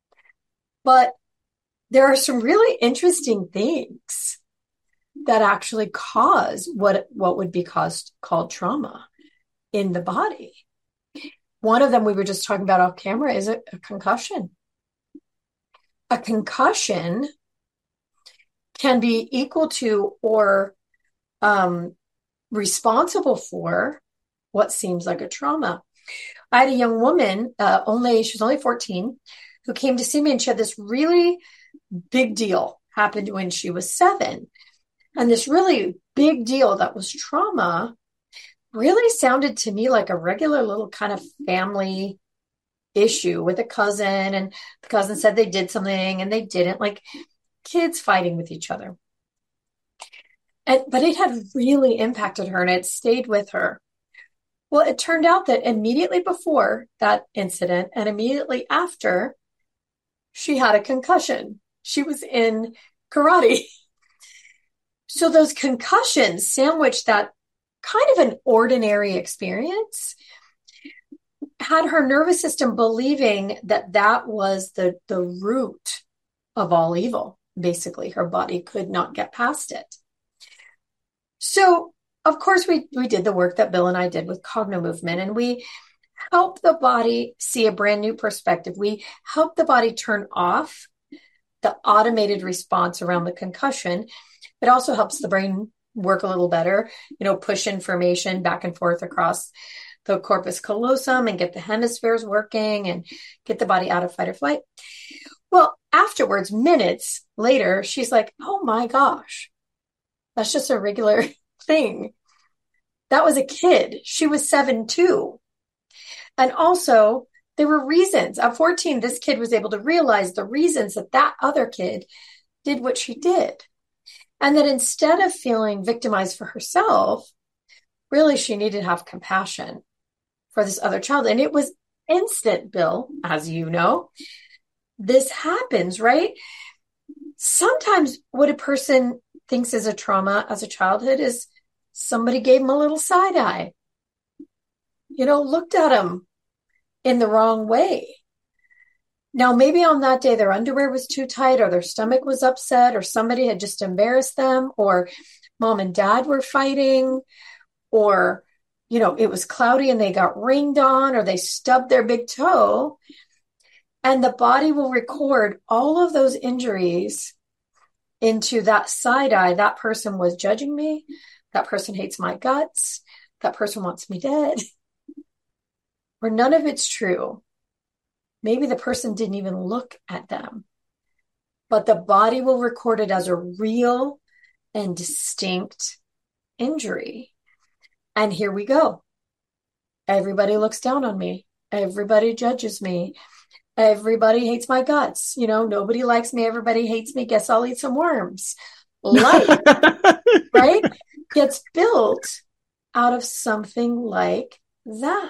But there are some really interesting things that actually cause what, what would be caused, called trauma in the body. One of them we were just talking about off camera is a, a concussion. A concussion can be equal to or um, responsible for what seems like a trauma. I had a young woman, uh, only she was only fourteen, who came to see me, and she had this really big deal happened when she was seven. And this really big deal that was trauma really sounded to me like a regular little kind of family issue with a cousin. And the cousin said they did something and they didn't, like kids fighting with each other. And, but it had really impacted her and it stayed with her. Well, it turned out that immediately before that incident and immediately after, she had a concussion. She was in karate. So those concussions sandwiched that kind of an ordinary experience had her nervous system believing that that was the, the root of all evil. Basically, her body could not get past it. So, of course, we, we did the work that Bill and I did with Cogno Movement, and we help the body see a brand new perspective. We help the body turn off the automated response around the concussion. It also helps the brain work a little better, you know, push information back and forth across the corpus callosum and get the hemispheres working and get the body out of fight or flight. Well, afterwards, minutes later, she's like, oh my gosh, that's just a regular thing. That was a kid. She was seven too. And also there were reasons. At fourteen, this kid was able to realize the reasons that that other kid did what she did. And that instead of feeling victimized for herself, really she needed to have compassion for this other child. And it was instant, Bill, as you know. This happens, right? sometimes what a person thinks is a trauma as a childhood is somebody gave them a little side eye, you know, looked at them in the wrong way. Now, maybe on that day, their underwear was too tight, or their stomach was upset, or somebody had just embarrassed them, or mom and dad were fighting, or, you know, it was cloudy and they got rained on, or they stubbed their big toe. And the body will record all of those injuries into that side eye. That person was judging me. That person hates my guts. That person wants me dead. Or none of it's true. Maybe the person didn't even look at them, but the body will record it as a real and distinct injury. And here we go. Everybody looks down on me. Everybody judges me. Everybody hates my guts. You know, nobody likes me. Everybody hates me. Guess I'll eat some worms. Life, right? Gets built out of something like that.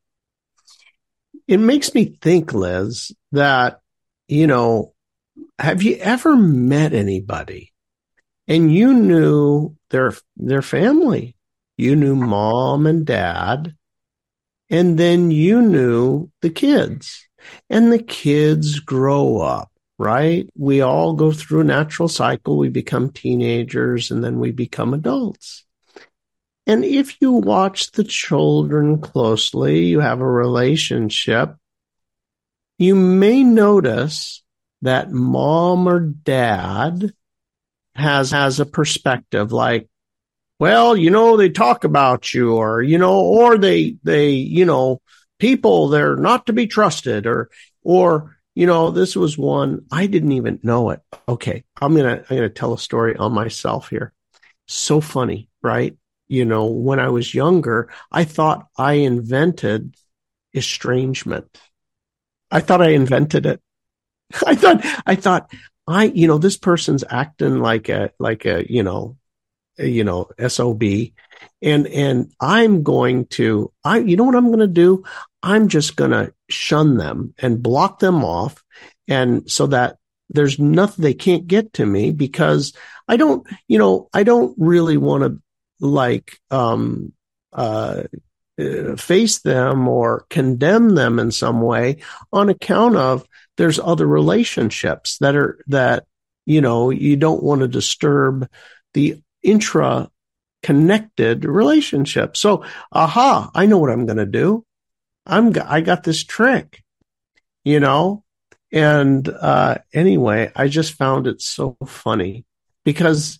It makes me think, Liz, that, you know, have you ever met anybody and you knew their their family? You knew mom and dad, and then you knew the kids, and the kids grow up, right? We all go through a natural cycle. We become teenagers, and then we become adults. And if you watch the children closely, you have a relationship, you may notice that mom or dad has, has a perspective like, well, you know, they talk about you, or, you know, or they, they, you know, people, they're not to be trusted, or, or, you know, this was one, I didn't even know it. Okay. I'm going to, I'm going to tell a story on myself here. So funny, right? You know, when I was younger, I thought I invented estrangement. I thought I invented it. I thought, I thought I, you know, this person's acting like a, like a, you know, a, you know, S O B. And, and I'm going to, I, you know what I'm going to do? I'm just going to shun them and block them off. And so that there's nothing, they can't get to me, because I don't, you know, I don't really want to like, um, uh, face them or condemn them in some way on account of there's other relationships that are, that, you know, you don't want to disturb the intra connected relationship. So, aha, I know what I'm going to do. I'm, I got this trick, you know, and, uh, anyway, I just found it so funny because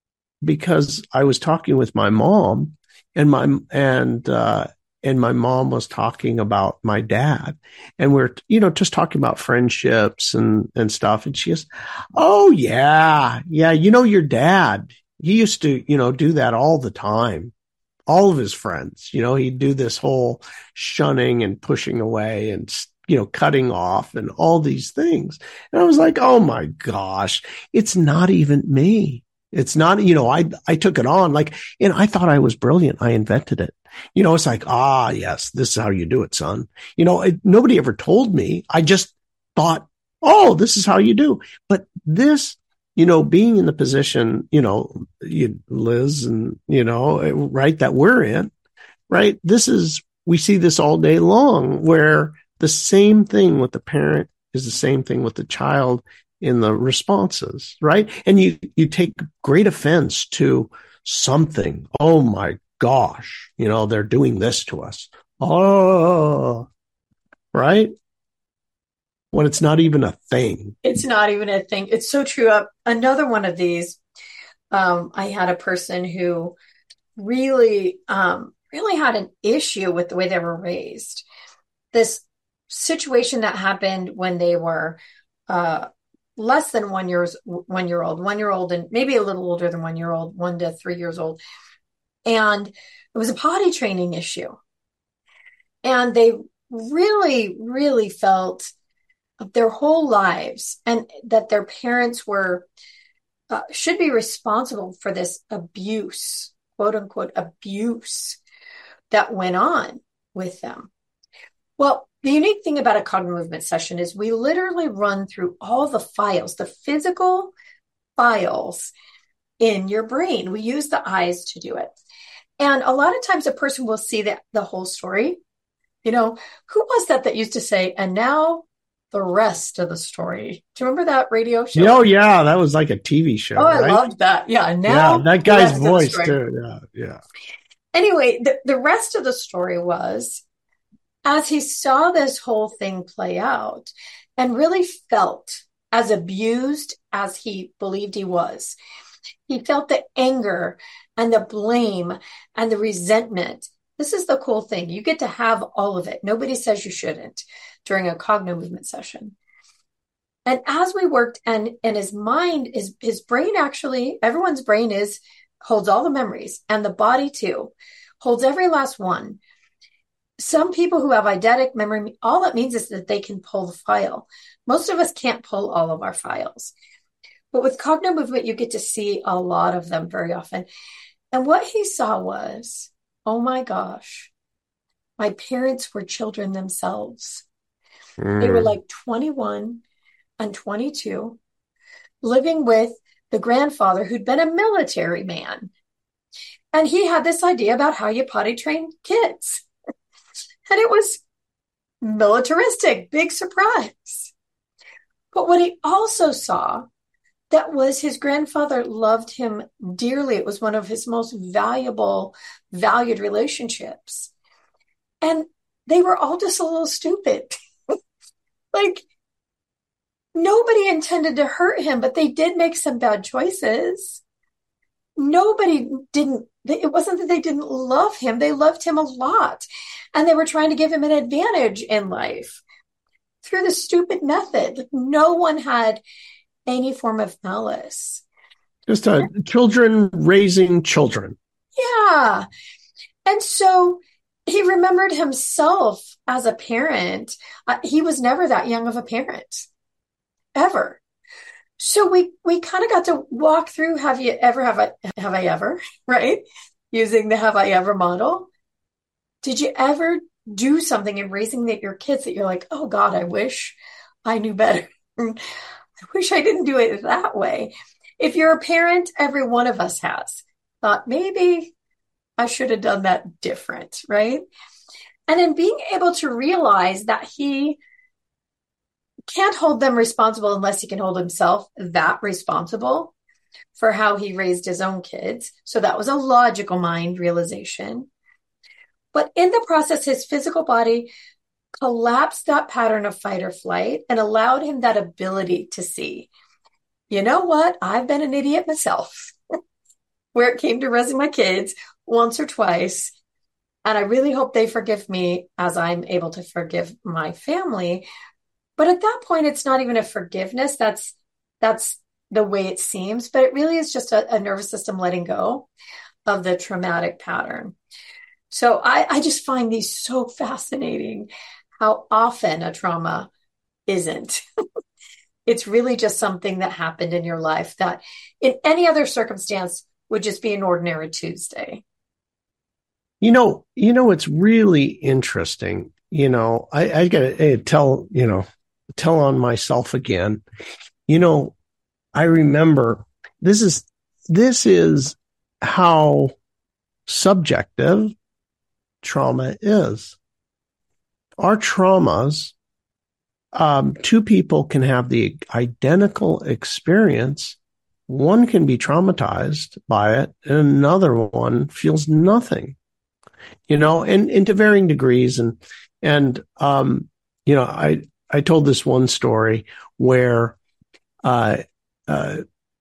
because I was talking with my mom, and my, and, uh, and my mom was talking about my dad, and we're, you know, just talking about friendships and, and stuff. And she goes, oh yeah, yeah. You know, your dad, he used to, you know, do that all the time. All of his friends, you know, he'd do this whole shunning and pushing away and, you know, cutting off and all these things. And I was like, oh my gosh, it's not even me. It's not, you know, I, I took it on like, and I thought I was brilliant. I invented it. You know, it's like, ah, yes, this is how you do it, son. You know, it, nobody ever told me. I just thought, oh, this is how you do. But this, you know, being in the position, you know, you, Liz, and, you know, right, that we're in, right? This is, we see this all day long, where the same thing with the parent is the same thing with the child in the responses, right? And you, you take great offense to something. Oh my gosh, you know, they're doing this to us. Oh, right? When it's not even a thing. It's not even a thing. It's so true. Uh, another one of these, um, I had a person who really, um, really had an issue with the way they were raised. This situation that happened when they were, uh, less than one years, one year old, one year old, and maybe a little older than one year old, one to three years old. And it was a potty training issue. And they really, really felt their whole lives and that their parents were, uh, should be responsible for this abuse, quote unquote, abuse that went on with them. Well, the unique thing about a cognitive movement session is we literally run through all the files, the physical files in your brain. We use the eyes to do it. And a lot of times a person will see the, the whole story. You know, who was that that used to say, and now the rest of the story? Do you remember that radio show? Oh, yeah. That was like a T V show. Oh, right? I loved that. Yeah. And now yeah, that guy's voice too. Yeah. Yeah. Anyway, the, the rest of the story was, as he saw this whole thing play out and really felt as abused as he believed he was, he felt the anger and the blame and the resentment. This is the cool thing. You get to have all of it. Nobody says you shouldn't during a Cogno Movement session. And as we worked, and, and his mind, his, his brain actually, everyone's brain is, holds all the memories, and the body too, holds every last one. Some people who have eidetic memory, all that means is that they can pull the file. Most of us can't pull all of our files. But with Cogno Movement, you get to see a lot of them very often. And what he saw was, oh my gosh, my parents were children themselves. Mm. They were like twenty-one and twenty-two, living with the grandfather who'd been a military man. And he had this idea about how you potty train kids. And it was militaristic, big surprise. But what he also saw, that was his grandfather loved him dearly. It was one of his most valuable, valued relationships. And they were all just a little stupid. Like, nobody intended to hurt him, but they did make some bad choices. Nobody didn't, it wasn't that they didn't love him. They loved him a lot. And they were trying to give him an advantage in life through the stupid method. No one had any form of malice. Just uh, children raising children. Yeah. And so he remembered himself as a parent. Uh, he was never that young of a parent, ever. So we, we kind of got to walk through, have you ever, have I, have I ever, right? Using the have I ever model. Did you ever do something in raising the, your kids that you're like, oh God, I wish I knew better. I wish I didn't do it that way. If you're a parent, every one of us has thought, maybe I should have done that different, right? And in being able to realize that he can't hold them responsible unless he can hold himself that responsible for how he raised his own kids. So that was a logical mind realization. But in the process, his physical body collapsed that pattern of fight or flight and allowed him that ability to see, you know what? I've been an idiot myself where it came to raising my kids once or twice. And I really hope they forgive me as I'm able to forgive my family. But at that point, it's not even a forgiveness. That's, that's the way it seems, but it really is just a, a nervous system letting go of the traumatic pattern. So I, I just find these so fascinating, how often a trauma isn't. It's really just something that happened in your life that in any other circumstance would just be an ordinary Tuesday. You know, you know, it's really interesting. You know, I, I gotta tell, you know, tell on myself again. You know, I remember this is, this is how subjective trauma is. Our traumas, um, two people can have the identical experience. One can be traumatized by it, and another one feels nothing, you know, and, and to varying degrees. And, and, um, you know, I, I told this one story where, uh, uh,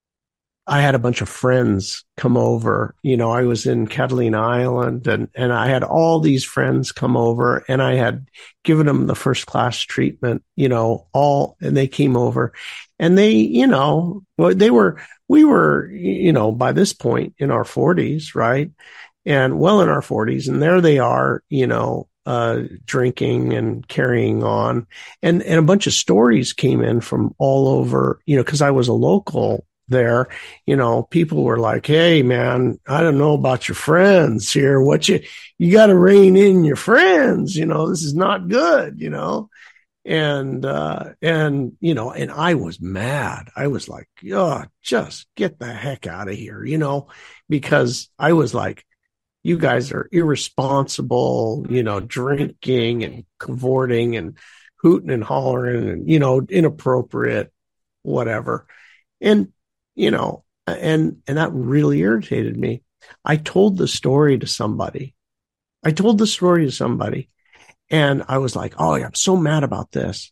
I had a bunch of friends come over. You know, I was in Catalina Island and, and I had all these friends come over and I had given them the first class treatment, you know, all, and they came over and they, you know, they were, we were, you know, by this point in our forties, right? And well in our forties, and there they are, you know, uh, drinking and carrying on. And, and a bunch of stories came in from all over, you know, cause I was a local there. You know, people were like, hey man, I don't know about your friends here. What you, you got to rein in your friends, you know, this is not good, you know? And, uh, and, you know, and I was mad. I was like, oh, just get the heck out of here, you know, because I was like, you guys are irresponsible, you know, drinking and cavorting and hooting and hollering and, you know, inappropriate, whatever. And, you know, and, and that really irritated me. I told the story to somebody. I told the story to somebody. And I was like, oh, I'm so mad about this.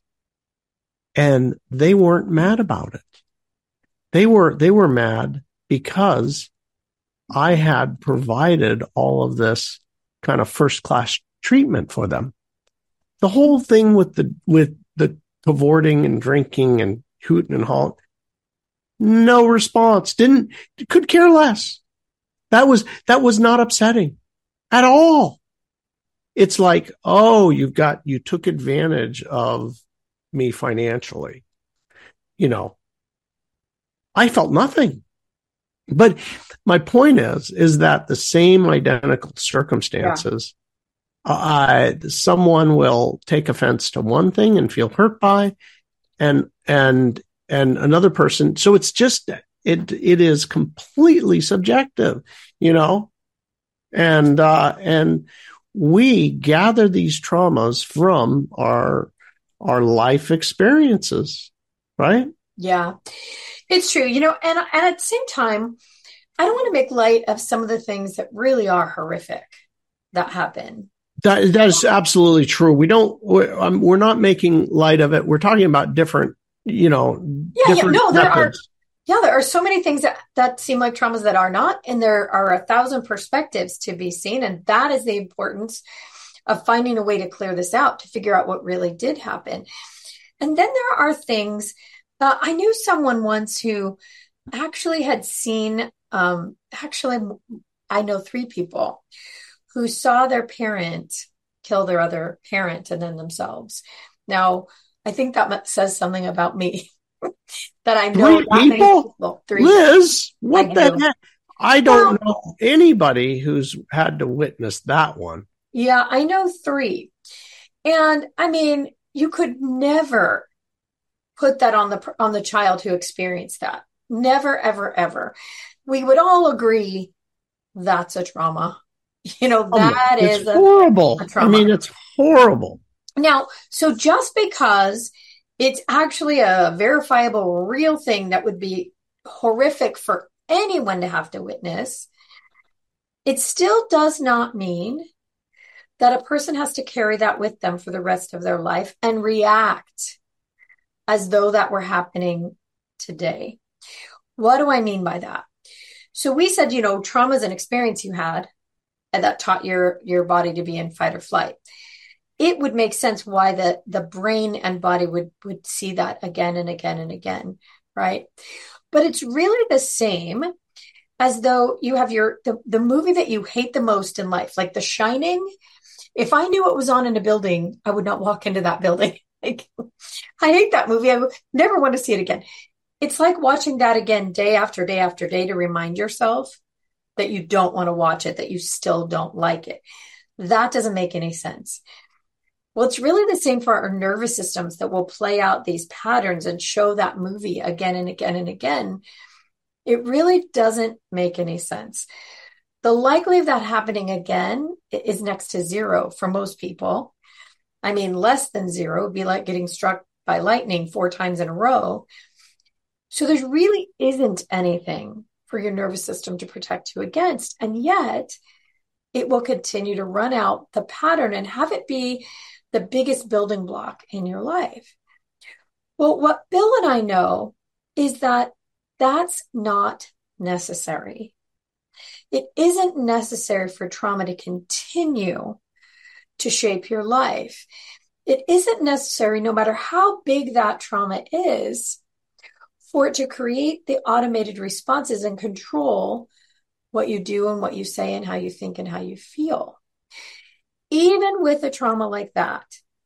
And they weren't mad about it. They were, they were mad because I had provided all of this kind of first class treatment for them. The whole thing with the, with the cavorting and drinking and hooting and hollering, no response, didn't, could care less. That was, that was not upsetting at all. It's like, oh, you've got, you took advantage of me financially. You know, I felt nothing. But my point is, is that the same identical circumstances, yeah. uh, someone will take offense to one thing and feel hurt by, and, and, and another person. So it's just, it, it is completely subjective, you know, and, uh, and, we gather these traumas from our, our life experiences, right? Yeah, it's true. You know, and, and at the same time, I don't want to make light of some of the things that really are horrific that happen. That, that is absolutely true. We don't, we're, um, we're not making light of it. We're talking about different, you know, yeah, different yeah, no, there methods. are. Yeah, there are so many things that, that seem like traumas that are not, and there are a thousand perspectives to be seen. And that is the importance of finding a way to clear this out, to figure out what really did happen. And then there are things, uh, I knew someone once who actually had seen, um, actually, I know three people who saw their parent kill their other parent and then themselves. Now, I think that says something about me. That I know three people? people three. Liz, what I the do. heck? I don't well, know anybody who's had to witness that one. Yeah, I know three. And I mean, you could never put that on the on the child who experienced that. Never, ever, ever. We would all agree that's a trauma. You know, that oh, it's is a, horrible. a trauma. I mean, it's horrible. Now, so just because it's actually a verifiable, real thing that would be horrific for anyone to have to witness, it still does not mean that a person has to carry that with them for the rest of their life and react as though that were happening today. What do I mean by that? So we said, you know, trauma is an experience you had and that taught your, your body to be in fight or flight. It would make sense why the, the brain and body would, would see that again and again and again, right? But it's really the same as though you have your the, the movie that you hate the most in life, like The Shining. If I knew what was on in a building, I would not walk into that building. Like, I hate that movie. I would never want to see it again. It's like watching that again day after day after day to remind yourself that you don't want to watch it, that you still don't like it. That doesn't make any sense. Well, it's really the same for our nervous systems that will play out these patterns and show that movie again and again and again. It really doesn't make any sense. The likelihood of that happening again is next to zero for most people. I mean, less than zero would be like getting struck by lightning four times in a row. So there really isn't anything for your nervous system to protect you against. And yet it will continue to run out the pattern and have it be the biggest building block in your life. Well, what Bill and I know is that that's not necessary. It isn't necessary for trauma to continue to shape your life. It isn't necessary, no matter how big that trauma is, for it to create the automated responses and control what you do and what you say and how you think and how you feel. Even with a trauma like that,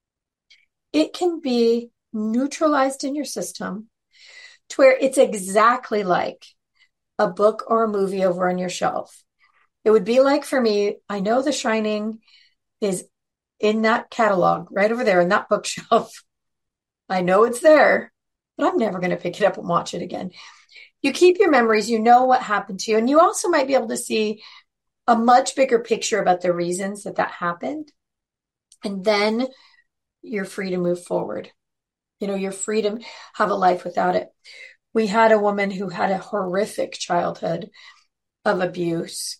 it can be neutralized in your system to where it's exactly like a book or a movie over on your shelf. It would be like, for me, I know The Shining is in that catalog right over there in that bookshelf. I know it's there, but I'm never going to pick it up and watch it again. You keep your memories, you know what happened to you, and you also might be able to see a much bigger picture about the reasons that that happened. And then you're free to move forward. You know, you're free to have a life without it. We had a woman who had a horrific childhood of abuse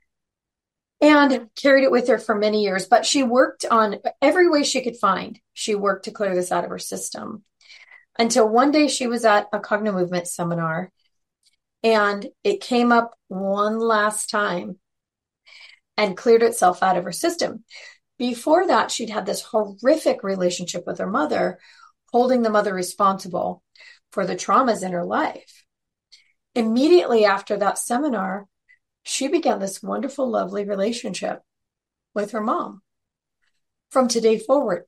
and carried it with her for many years, but she worked on every way she could find. She worked to clear this out of her system until one day she was at a Cogno Movement seminar and it came up one last time and cleared itself out of her system. Before that, she'd had this horrific relationship with her mother, holding the mother responsible for the traumas in her life. Immediately after that seminar, she began this wonderful, lovely relationship with her mom. From today forward,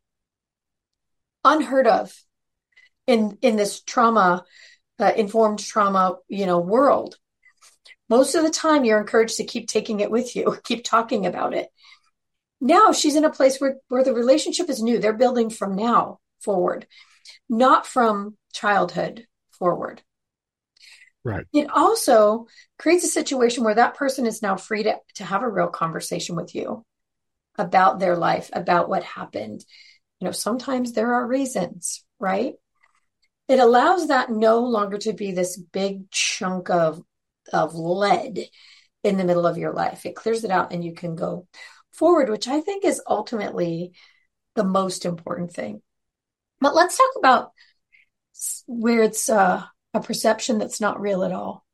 unheard of in, in this trauma, uh, informed trauma, you know, world. Most of the time you're encouraged to keep taking it with you, keep talking about it. Now she's in a place where, where the relationship is new. They're building from now forward, not from childhood forward. Right. It also creates a situation where that person is now free to, to have a real conversation with you about their life, about what happened. You know, sometimes there are reasons, right? It allows that no longer to be this big chunk of, of lead in the middle of your life. It clears it out and you can go forward, which I think is ultimately the most important thing. But let's talk about where it's uh, a perception that's not real at all.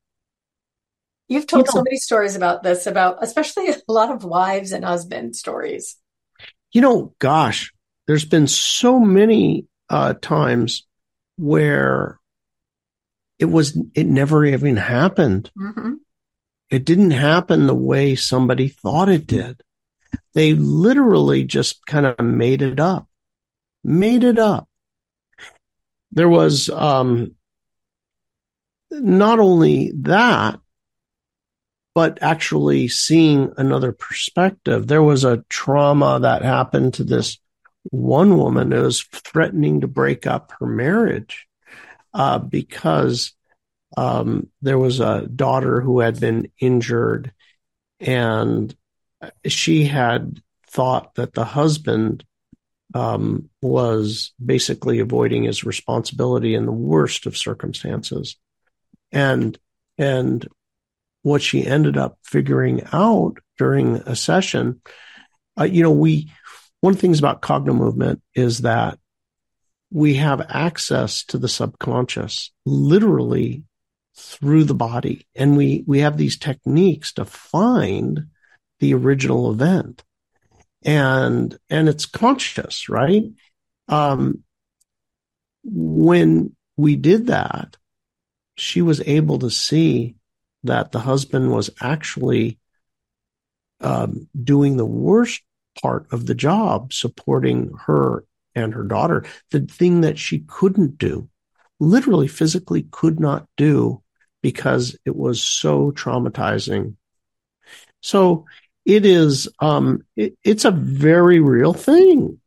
You've told you know, so many stories about this, about especially a lot of wives and husband stories. You know, gosh, there's been so many uh, times where it was, it never even happened. Mm-hmm. It didn't happen the way somebody thought it did. They literally just kind of made it up, made it up. There was um, not only that, but actually seeing another perspective. There was a trauma that happened to this one woman who was threatening to break up her marriage uh, because um, there was a daughter who had been injured, and she had thought that the husband um, was basically avoiding his responsibility in the worst of circumstances. And, and what she ended up figuring out during a session, uh, you know, we, one of the things about Cogno Movement is that we have access to the subconscious literally through the body. And we, we have these techniques to find the original event. And, and it's conscious, right? Um, when we did that, she was able to see that the husband was actually um, doing the worst part of the job, supporting her and her daughter, the thing that she couldn't do, literally physically could not do because it was so traumatizing. So it is, um, it, it's a very real thing.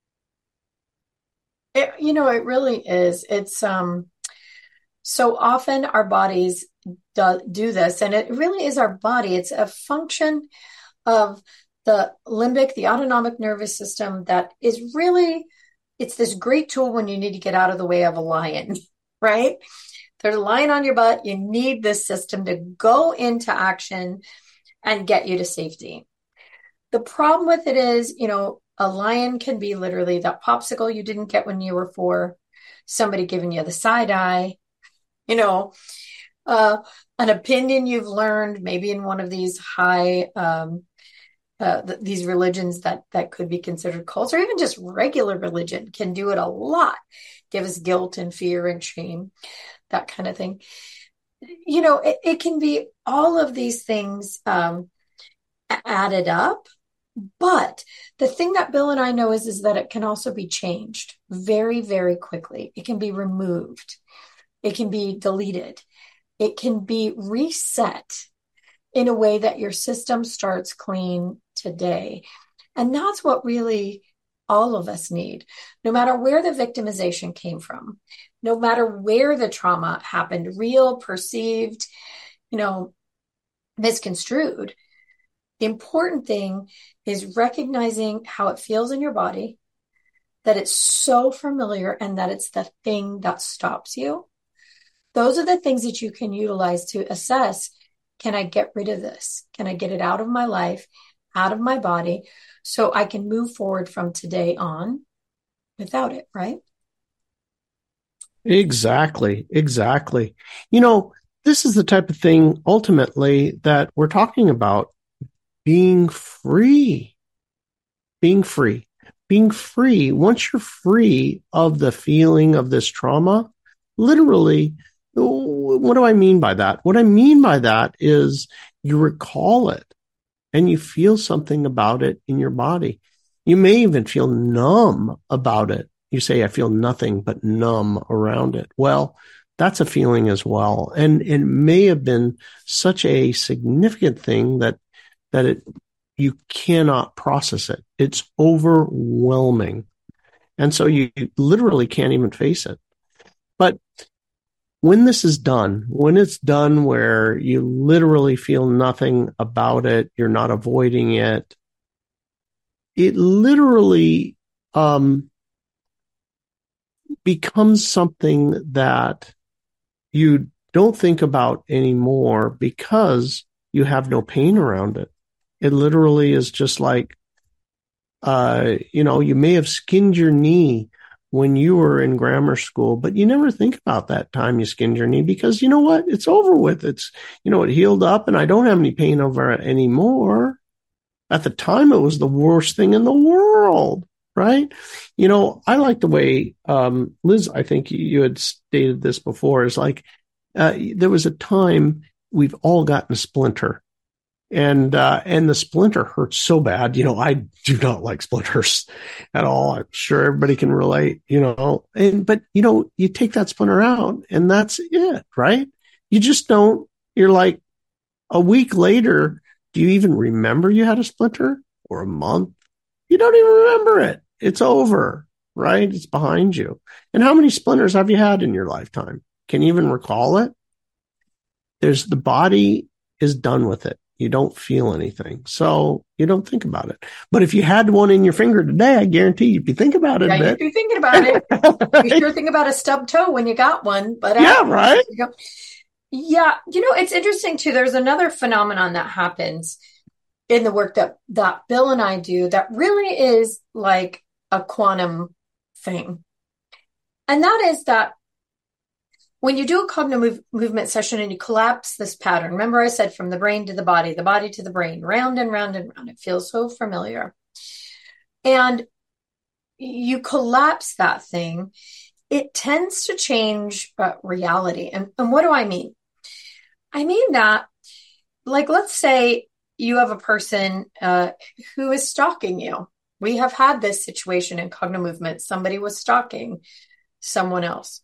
It, you know, it really is. It's, um, so often our bodies do, do this, and it really is our body. It's a function of the limbic, the autonomic nervous system that is really, it's this great tool when you need to get out of the way of a lion, right? There's a lion on your butt. You need this system to go into action and get you to safety. The problem with it is, you know, a lion can be literally that popsicle you didn't get when you were four, somebody giving you the side eye, you know, uh, an opinion you've learned maybe in one of these high, um, uh, th- these religions that, that could be considered cults, or even just regular religion can do it a lot. Give us guilt and fear and shame, that kind of thing. You know, it, it can be all of these things um, added up. But the thing that Bill and I know is, is that it can also be changed very, very quickly. It can be removed. It can be deleted. It can be reset in a way that your system starts clean today. And that's what really all of us need, no matter where the victimization came from, no matter where the trauma happened, real, perceived, you know, misconstrued. The important thing is recognizing how it feels in your body, that it's so familiar, and that it's the thing that stops you. Those are the things that you can utilize to assess, can I get rid of this? Can I get it out of my life, out of my body, so I can move forward from today on without it, right? Exactly. Exactly. You know, this is the type of thing ultimately that we're talking about, being free, being free, being free. Once you're free of the feeling of this trauma, literally, what do I mean by that? What I mean by that is you recall it and you feel something about it in your body. You may even feel numb about it. You say, I feel nothing but numb around it. Well, that's a feeling as well. And it may have been such a significant thing that that it you cannot process it. It's overwhelming. And so you literally can't even face it. But when this is done, when it's done where you literally feel nothing about it, you're not avoiding it, it literally um, becomes something that you don't think about anymore because you have no pain around it. It literally is just like, uh, you know, you may have skinned your knee when you were in grammar school, but you never think about that time you skinned your knee because you know what? It's over with. It's, you know, it healed up and I don't have any pain over it anymore. At the time, it was the worst thing in the world, right? You know, I like the way, um, Liz, I think you had stated this before, is like, uh, there was a time we've all gotten a splinter. And, uh, and the splinter hurts so bad. You know, I do not like splinters at all. I'm sure everybody can relate, you know, and, but, you know, you take that splinter out and that's it, right? You just don't, you're like a week later, do you even remember you had a splinter, or a month? You don't even remember it. It's over, right? It's behind you. And how many splinters have you had in your lifetime? Can you even recall it? There's the body is done with it. You don't feel anything. So you don't think about it. But if you had one in your finger today, I guarantee you'd be thinking about it yeah, a bit. You'd be thinking about it. right? You sure think about a stub toe when you got one. But yeah, uh, right? You go, yeah. You know, it's interesting too. There's another phenomenon that happens in the work that, that Bill and I do that really is like a quantum thing. And that is that when you do a cognitive move, movement session and you collapse this pattern, remember I said from the brain to the body, the body to the brain, round and round and round. It feels so familiar. And you collapse that thing, it tends to change uh, reality. And, and what do I mean? I mean that, like, let's say you have a person uh, who is stalking you. We have had this situation in cognitive movement. Somebody was stalking someone else.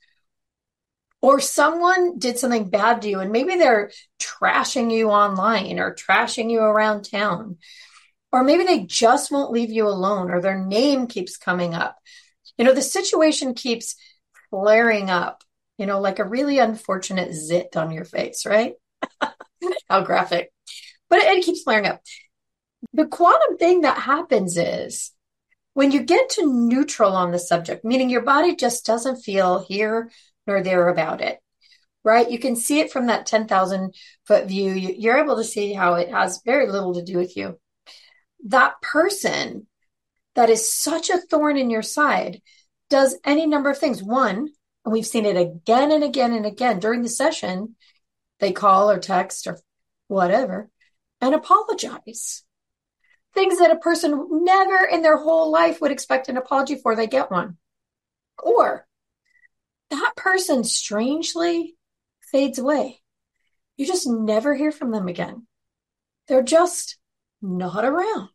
Or someone did something bad to you and maybe they're trashing you online or trashing you around town. Or maybe they just won't leave you alone or their name keeps coming up. You know, the situation keeps flaring up, you know, like a really unfortunate zit on your face, right? How graphic. But it, it keeps flaring up. The quantum thing that happens is when you get to neutral on the subject, meaning your body just doesn't feel here nor there about it, right? You can see it from that ten thousand foot view. You're able to see how it has very little to do with you. That person that is such a thorn in your side does any number of things. One, and we've seen it again and again and again during the session, they call or text or whatever and apologize. Things that a person never in their whole life would expect an apology for, they get one. Or that person strangely fades away. You just never hear from them again. They're just not around.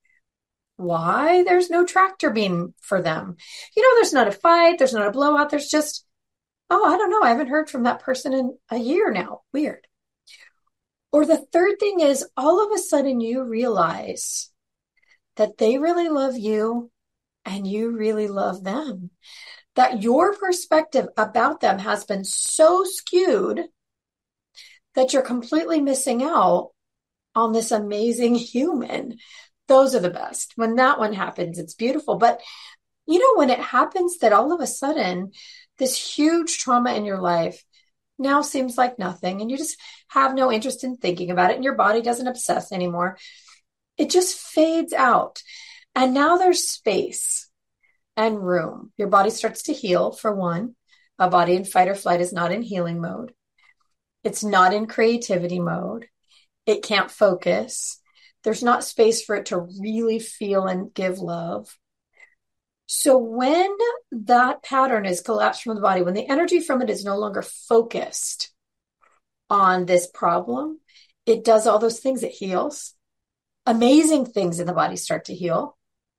Why? There's no tractor beam for them. You know, there's not a fight. There's not a blowout. There's just, oh, I don't know. I haven't heard from that person in a year now. Weird. Or the third thing is all of a sudden you realize that they really love you and you really love them, that your perspective about them has been so skewed that you're completely missing out on this amazing human. Those are the best. When that one happens, it's beautiful. But, you know, when it happens that all of a sudden this huge trauma in your life now seems like nothing, and you just have no interest in thinking about it, and your body doesn't obsess anymore, it just fades out. And now there's space and room. Your body starts to heal, for one. A body in fight or flight is not in healing mode. It's not in creativity mode. It can't focus. There's not space for it to really feel and give love. So when that pattern is collapsed from the body, when the energy from it is no longer focused on this problem, it does all those things. It heals. Amazing things in the body start to heal.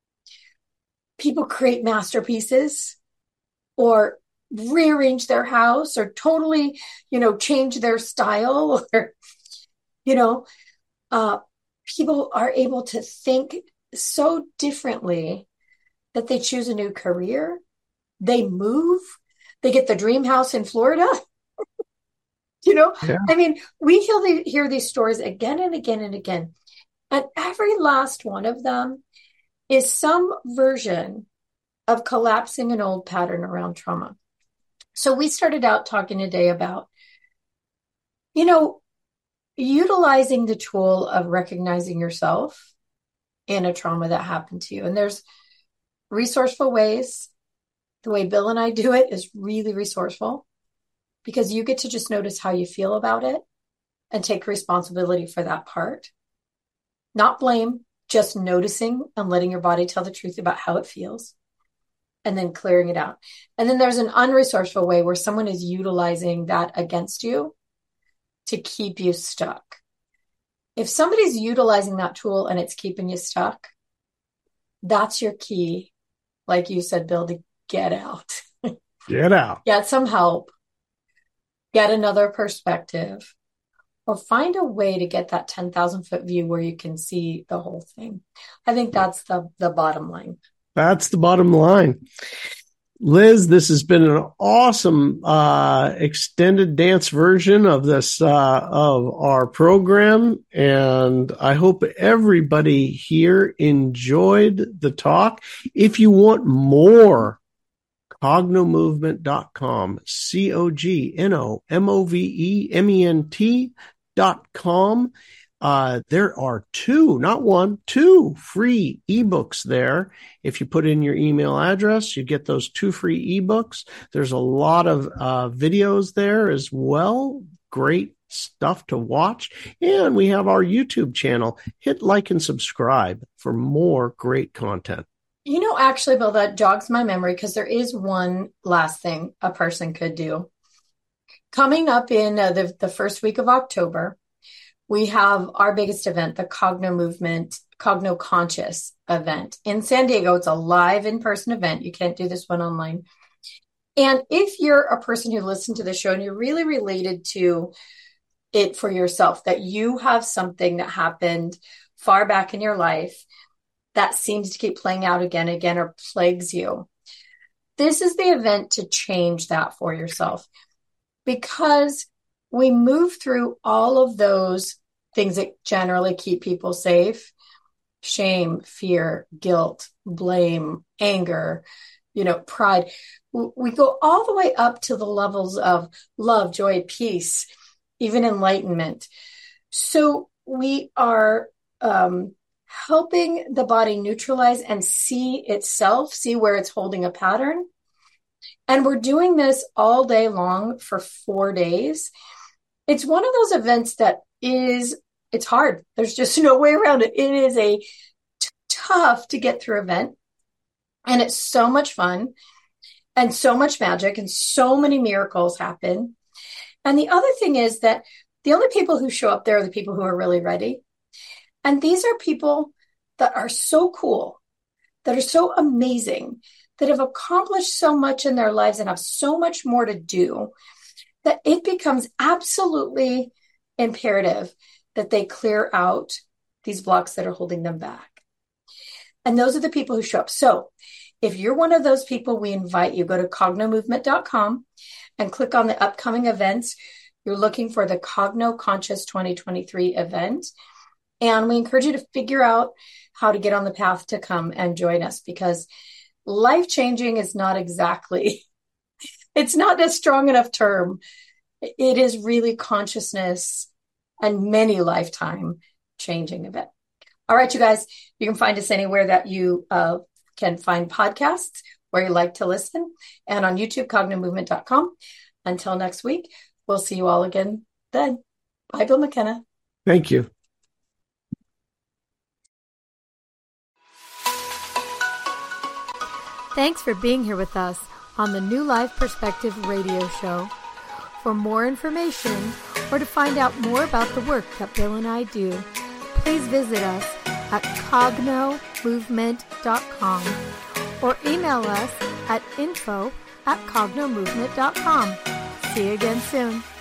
People create masterpieces or rearrange their house or totally, you know, change their style, or, you know, uh, people are able to think so differently that they choose a new career. They move. They get the dream house in Florida. you know, yeah. I mean, we hear, the, hear these stories again and again and again. And every last one of them is some version of collapsing an old pattern around trauma. So we started out talking today about, you know, utilizing the tool of recognizing yourself in a trauma that happened to you. And there's resourceful ways. The way Bill and I do it is really resourceful, because you get to just notice how you feel about it and take responsibility for that part. Not blame, just noticing and letting your body tell the truth about how it feels, and then clearing it out. And then there's an unresourceful way where someone is utilizing that against you to keep you stuck. If somebody's utilizing that tool and it's keeping you stuck, that's your key, like you said, Bill, to get out. Get out. Get some help. Get another perspective. Or find a way to get that ten thousand foot view where you can see the whole thing. I think that's the, the bottom line. That's the bottom line. Liz, this has been an awesome uh, extended dance version of this uh, of our program, and I hope everybody here enjoyed the talk. If you want more, cogno movement dot com, C O G N O M O V E M E N T dot com. Uh, there are two, not one, two free ebooks there. If you put in your email address, you get those two free ebooks. There's a lot of uh, videos there as well. Great stuff to watch. And we have our YouTube channel. Hit like and subscribe for more great content. You know, actually, Bill, that jogs my memory, because there is one last thing a person could do. Coming up in uh, the, the first week of October, we have our biggest event, the Cogno Movement, Cogno Conscious event in San Diego. It's a live in-person event. You can't do this one online. And if you're a person who listened to the show and you're really related to it for yourself, that you have something that happened far back in your life that seems to keep playing out again and again, or plagues you, this is the event to change that for yourself. Because we move through all of those things that generally keep people safe: shame, fear, guilt, blame, anger, you know, pride. We go all the way up to the levels of love, joy, peace, even enlightenment. So we are um, helping the body neutralize and see itself, see where it's holding a pattern. And we're doing this all day long for four days. It's one of those events that is, it's hard. There's just no way around it. It is a t- tough to get through event. And it's so much fun and so much magic and so many miracles happen. And the other thing is that the only people who show up there are the people who are really ready. And these are people that are so cool, that are so amazing, that have accomplished so much in their lives and have so much more to do, that it becomes absolutely imperative that they clear out these blocks that are holding them back. And those are the people who show up. So If you're one of those people, we invite you, go to cogno movement dot com and click on the upcoming events. You're looking for the Cogno Conscious twenty twenty-three event. And we encourage you to figure out how to get on the path to come and join us, because life-changing is not exactly, it's not a strong enough term. It is really consciousness and many lifetime changing event. All right, you guys, you can find us anywhere that you uh, can find podcasts where you like to listen, and on YouTube, cogno movement dot com. Until next week, we'll see you all again then. Bye, Bill McKenna. Thank you. Thanks for being here with us on the New Life Perspective radio show. For more information or to find out more about the work that Bill and I do, please visit us at cogno movement dot com or email us at info at cogno movement dot com. See you again soon.